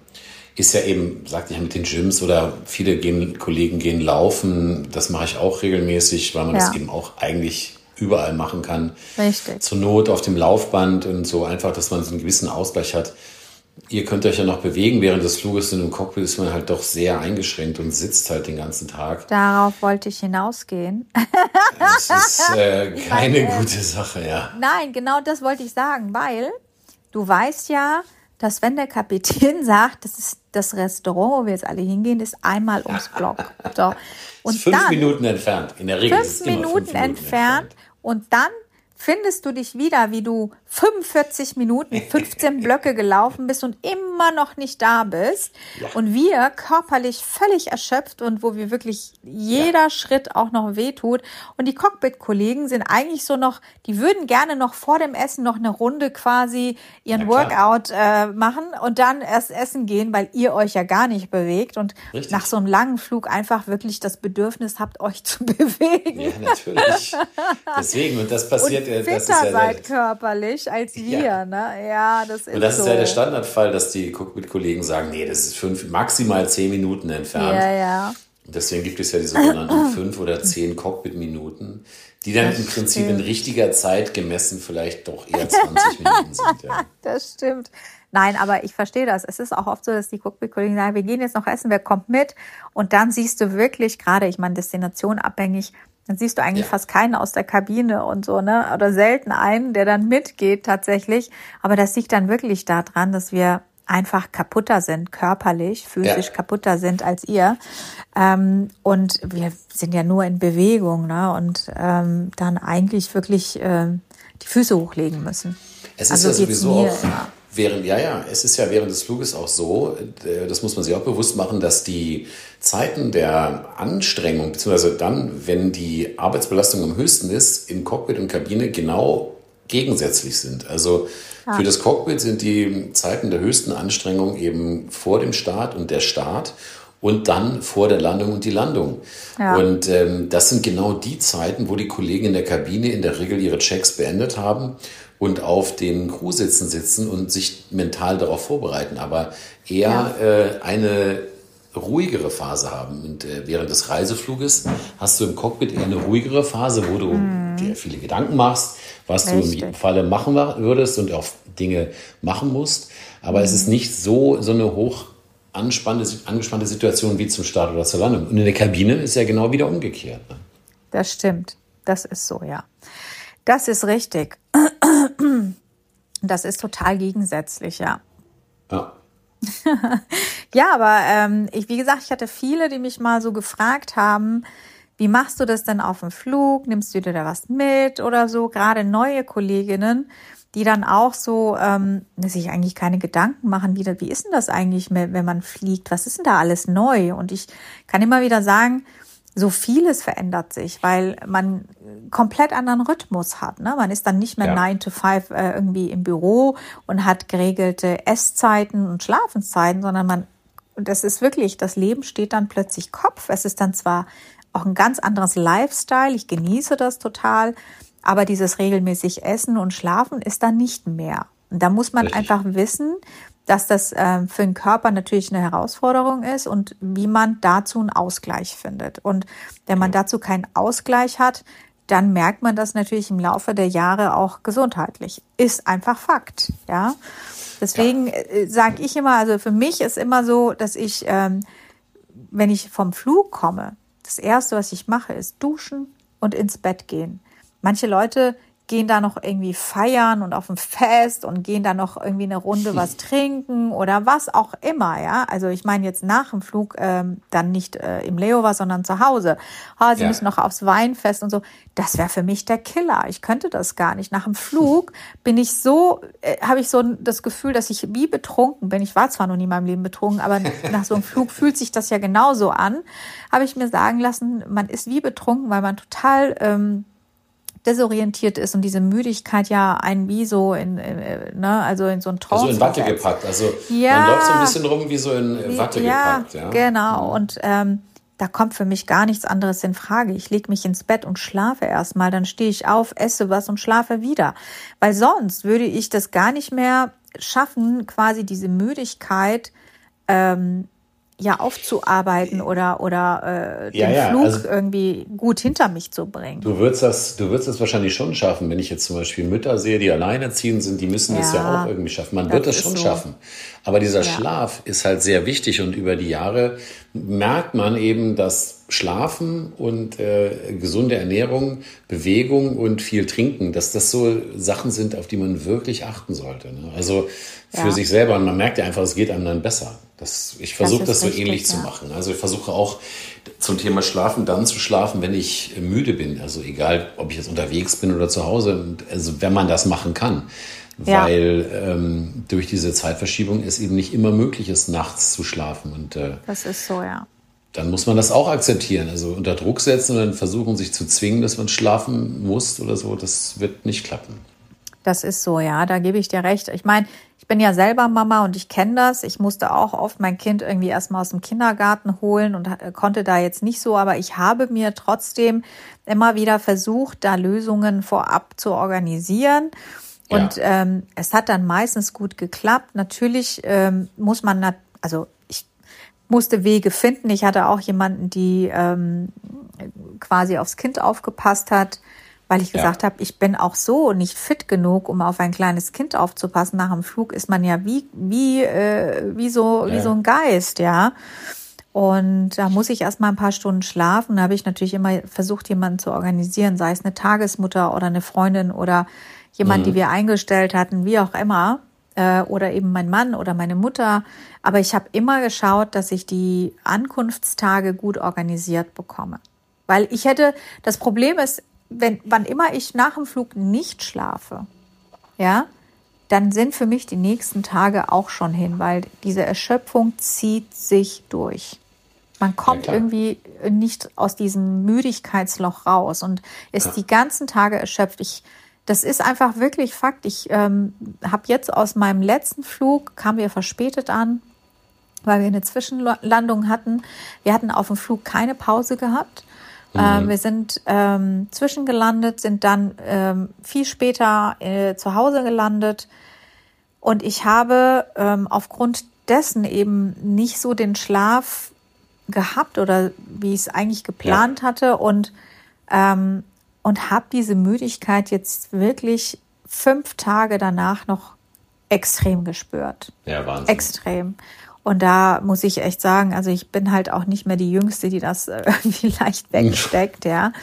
ist ja eben, sagte ich ja, mit den Gyms oder viele Kollegen gehen laufen. Das mache ich auch regelmäßig, weil man das eben auch eigentlich überall machen kann. Richtig. Zur Not auf dem Laufband und so einfach, dass man so einen gewissen Ausgleich hat. Ihr könnt euch ja noch bewegen während des Fluges und im Cockpit ist man halt doch sehr eingeschränkt und sitzt halt den ganzen Tag. Darauf wollte ich hinausgehen. Das ist keine gute Sache, ja. Nein, genau das wollte ich sagen, weil du weißt ja, dass wenn der Kapitän sagt, das ist das Restaurant, wo wir jetzt alle hingehen, ist einmal ums Block. So. Und ist 5 Minuten entfernt. In der Regel ist es immer 5 Minuten entfernt. Und dann findest du dich wieder, wie du 45 Minuten, 15 Blöcke gelaufen bist und immer noch nicht da bist. Ja. Und wir körperlich völlig erschöpft und wo wir wirklich jeder Schritt auch noch wehtut. Und die Cockpit-Kollegen sind eigentlich so noch, die würden gerne noch vor dem Essen noch eine Runde quasi ihren Workout machen und dann erst essen gehen, weil ihr euch ja gar nicht bewegt und nach so einem langen Flug einfach wirklich das Bedürfnis habt, euch zu bewegen. Ja, natürlich. Deswegen, und das passiert fitter seid körperlich als wir, ne? Ja, das ist so. Und das ist ja der Standardfall, dass die Cockpit-Kollegen sagen, nee, das ist maximal 10 Minuten entfernt. Ja. Und deswegen gibt es ja diese sogenannten 5 oder 10 Cockpit-Minuten, die dann im Prinzip in richtiger Zeit gemessen vielleicht doch eher 20 Minuten sind. Ja. Das stimmt. Nein, aber ich verstehe das. Es ist auch oft so, dass die Cockpit-Kollegen sagen, wir gehen jetzt noch essen, wer kommt mit? Und dann siehst du wirklich, gerade, ich meine, Destination abhängig, dann siehst du eigentlich fast keinen aus der Kabine und so, ne? Oder selten einen, der dann mitgeht tatsächlich. Aber das liegt dann wirklich daran, dass wir einfach kaputter sind, körperlich, physisch kaputter sind als ihr. Und wir sind ja nur in Bewegung, ne? Und dann eigentlich wirklich die Füße hochlegen müssen. Es ist ja sowieso auch es ist ja während des Fluges auch so, das muss man sich auch bewusst machen, dass die Zeiten der Anstrengung, beziehungsweise dann, wenn die Arbeitsbelastung am höchsten ist, im Cockpit und Kabine genau gegensätzlich sind. Also für das Cockpit sind die Zeiten der höchsten Anstrengung eben vor dem Start und der Start und dann vor der Landung und die Landung. Ja. Und das sind genau die Zeiten, wo die Kollegen in der Kabine in der Regel ihre Checks beendet haben und auf den Crewsitzen sitzen und sich mental darauf vorbereiten, aber eher eine ruhigere Phase haben. Und während des Reisefluges hast du im Cockpit eher eine ruhigere Phase, wo du dir viele Gedanken machst, was du in jedem Falle machen würdest und auch Dinge machen musst. Aber es ist nicht so eine hoch angespannte Situation wie zum Start oder zur Landung. Und in der Kabine ist ja genau wieder umgekehrt. Ne? Das stimmt. Das ist so, ja. Das ist richtig. Das ist total gegensätzlich, ja. Ja. Ja, aber wie gesagt, ich hatte viele, die mich mal so gefragt haben, wie machst du das denn auf dem Flug? Nimmst du dir da was mit oder so? Gerade neue Kolleginnen, die dann auch so sich eigentlich keine Gedanken machen, wie ist denn das eigentlich, wenn man fliegt? Was ist denn da alles neu? Und ich kann immer wieder sagen, so vieles verändert sich, weil man komplett anderen Rhythmus hat. Ne? Man ist dann nicht mehr 9 to 5 irgendwie im Büro und hat geregelte Esszeiten und Schlafenszeiten, sondern das ist wirklich, das Leben steht dann plötzlich Kopf. Es ist dann zwar auch ein ganz anderes Lifestyle, ich genieße das total, aber dieses regelmäßig Essen und Schlafen ist dann nicht mehr. Und da muss man einfach wissen, dass das für den Körper natürlich eine Herausforderung ist und wie man dazu einen Ausgleich findet. Und wenn man dazu keinen Ausgleich hat, dann merkt man das natürlich im Laufe der Jahre auch gesundheitlich. Ist einfach Fakt, ja. Deswegen sage ich immer, also für mich ist immer so, dass ich, wenn ich vom Flug komme, das Erste, was ich mache, ist duschen und ins Bett gehen. Manche Leute gehen da noch irgendwie feiern und auf ein Fest und gehen da noch irgendwie eine Runde was trinken oder was auch immer, ja. Also ich meine jetzt nach dem Flug dann nicht im Layover, sondern zu Hause. Sie müssen noch aufs Weinfest und so. Das wäre für mich der Killer. Ich könnte das gar nicht. Nach dem Flug bin ich habe ich so das Gefühl, dass ich wie betrunken bin. Ich war zwar noch nie in meinem Leben betrunken, aber nach so einem Flug fühlt sich das ja genauso an. Habe ich mir sagen lassen, man ist wie betrunken, weil man total desorientiert ist und diese Müdigkeit ja einen wie so also in so einen Trance. Also in Watte gepackt. Also man läuft so ein bisschen rum wie so in Watte gepackt. Ja, genau. Und da kommt für mich gar nichts anderes in Frage. Ich lege mich ins Bett und schlafe erstmal, dann stehe ich auf, esse was und schlafe wieder. Weil sonst würde ich das gar nicht mehr schaffen, quasi diese Müdigkeit aufzuarbeiten oder den Flug irgendwie gut hinter mich zu bringen. Du würdest das wahrscheinlich schon schaffen, wenn ich jetzt zum Beispiel Mütter sehe, die alleinerziehend sind, die müssen das ja auch irgendwie schaffen. Man wird das schon schaffen. Aber dieser Schlaf ist halt sehr wichtig und über die Jahre merkt man eben, dass Schlafen und gesunde Ernährung, Bewegung und viel Trinken, dass das so Sachen sind, auf die man wirklich achten sollte. Ne? Also für sich selber. Und man merkt ja einfach, es geht einem dann besser. Ich versuche das so ähnlich zu machen. Also ich versuche auch zum Thema Schlafen dann zu schlafen, wenn ich müde bin. Also egal, ob ich jetzt unterwegs bin oder zu Hause. Also wenn man das machen kann. Ja. Weil durch diese Zeitverschiebung es eben nicht immer möglich ist, nachts zu schlafen. Und das ist so, ja. Dann muss man das auch akzeptieren. Also unter Druck setzen und dann versuchen, sich zu zwingen, dass man schlafen muss oder so. Das wird nicht klappen. Das ist so, ja, da gebe ich dir recht. Ich meine, ich bin ja selber Mama und ich kenne das. Ich musste auch oft mein Kind irgendwie erstmal aus dem Kindergarten holen und konnte da jetzt nicht so, aber ich habe mir trotzdem immer wieder versucht, da Lösungen vorab zu organisieren. Und es hat dann meistens gut geklappt. Natürlich muss man, ich musste Wege finden. Ich hatte auch jemanden, die quasi aufs Kind aufgepasst hat, weil ich gesagt habe, ich bin auch so nicht fit genug, um auf ein kleines Kind aufzupassen. Nach dem Flug ist man ja wie so ein Geist, ja. Und da muss ich erst mal ein paar Stunden schlafen. Da habe ich natürlich immer versucht, jemanden zu organisieren, sei es eine Tagesmutter oder eine Freundin oder jemand, die wir eingestellt hatten, wie auch immer. Oder eben mein Mann oder meine Mutter. Aber ich habe immer geschaut, dass ich die Ankunftstage gut organisiert bekomme. Weil das Problem ist, wann immer ich nach dem Flug nicht schlafe, ja, dann sind für mich die nächsten Tage auch schon hin, weil diese Erschöpfung zieht sich durch. Man kommt irgendwie nicht aus diesem Müdigkeitsloch raus und ist die ganzen Tage erschöpft. Das ist einfach wirklich Fakt. Ich habe jetzt aus meinem letzten Flug, kamen wir verspätet an, weil wir eine Zwischenlandung hatten. Wir hatten auf dem Flug keine Pause gehabt. Wir sind zwischengelandet, sind dann viel später zu Hause gelandet. Und ich habe aufgrund dessen eben nicht so den Schlaf gehabt oder wie ich es eigentlich geplant hatte und habe diese Müdigkeit jetzt wirklich 5 Tage danach noch extrem gespürt. Ja, Wahnsinn. Extrem. Und da muss ich echt sagen, also ich bin halt auch nicht mehr die Jüngste, die das irgendwie leicht wegsteckt, ja.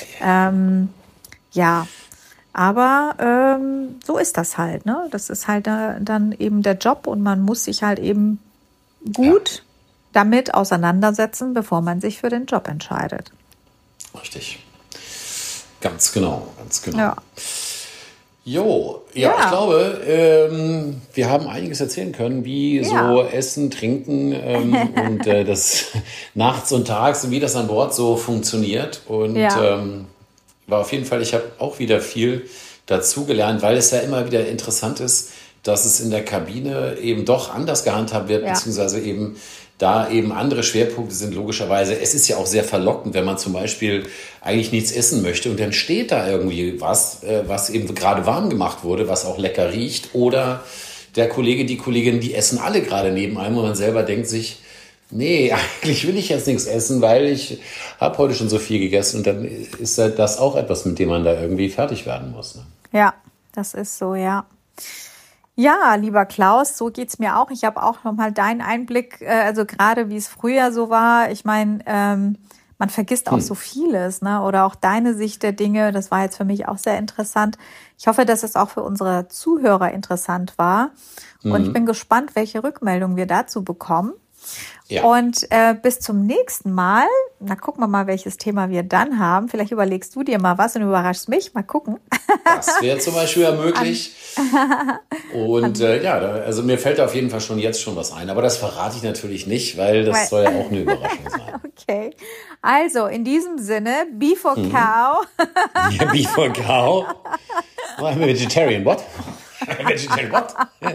Ja, aber so ist das halt, ne? Das ist halt dann eben der Job und man muss sich halt eben gut damit auseinandersetzen, bevor man sich für den Job entscheidet. Richtig. Ganz genau, ganz genau. Ja. Jo, ja, ich glaube, wir haben einiges erzählen können, wie so Essen, Trinken und das nachts und tags und wie das an Bord so funktioniert. Und war auf jeden Fall, ich habe auch wieder viel dazugelernt, weil es ja immer wieder interessant ist, dass es in der Kabine eben doch anders gehandhabt wird, beziehungsweise eben da eben andere Schwerpunkte sind, logischerweise. Es ist ja auch sehr verlockend, wenn man zum Beispiel eigentlich nichts essen möchte und dann steht da irgendwie was eben gerade warm gemacht wurde, was auch lecker riecht. Oder der Kollege, die Kollegin, die essen alle gerade neben einem und man selber denkt sich, nee, eigentlich will ich jetzt nichts essen, weil ich habe heute schon so viel gegessen. Und dann ist das auch etwas, mit dem man da irgendwie fertig werden muss. Ne? Ja, das ist so, ja. Ja, lieber Klaus, so geht's mir auch. Ich habe auch nochmal deinen Einblick, also gerade wie es früher so war. Ich meine, man vergisst auch so vieles, ne? Oder auch deine Sicht der Dinge. Das war jetzt für mich auch sehr interessant. Ich hoffe, dass es auch für unsere Zuhörer interessant war. Und ich bin gespannt, welche Rückmeldungen wir dazu bekommen. Ja. Und bis zum nächsten Mal, na gucken wir mal, welches Thema wir dann haben. Vielleicht überlegst du dir mal was und überraschst mich. Mal gucken. Das wäre zum Beispiel ja möglich. Und also mir fällt auf jeden Fall jetzt schon was ein. Aber das verrate ich natürlich nicht, weil das soll ja auch eine Überraschung sein. Okay. Also, in diesem Sinne, be for cow. Ja, be for cow. I'm a vegetarian, what? Vegetarian, what?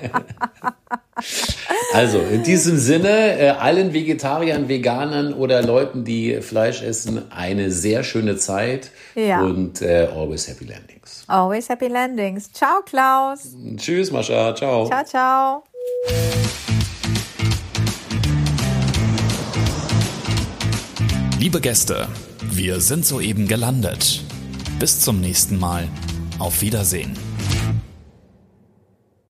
Also, in diesem Sinne, allen Vegetariern, Veganern oder Leuten, die Fleisch essen, eine sehr schöne Zeit und always happy landings. Always happy landings. Ciao, Klaus. Tschüss, Mascha. Ciao. Ciao, ciao. Liebe Gäste, wir sind soeben gelandet. Bis zum nächsten Mal. Auf Wiedersehen.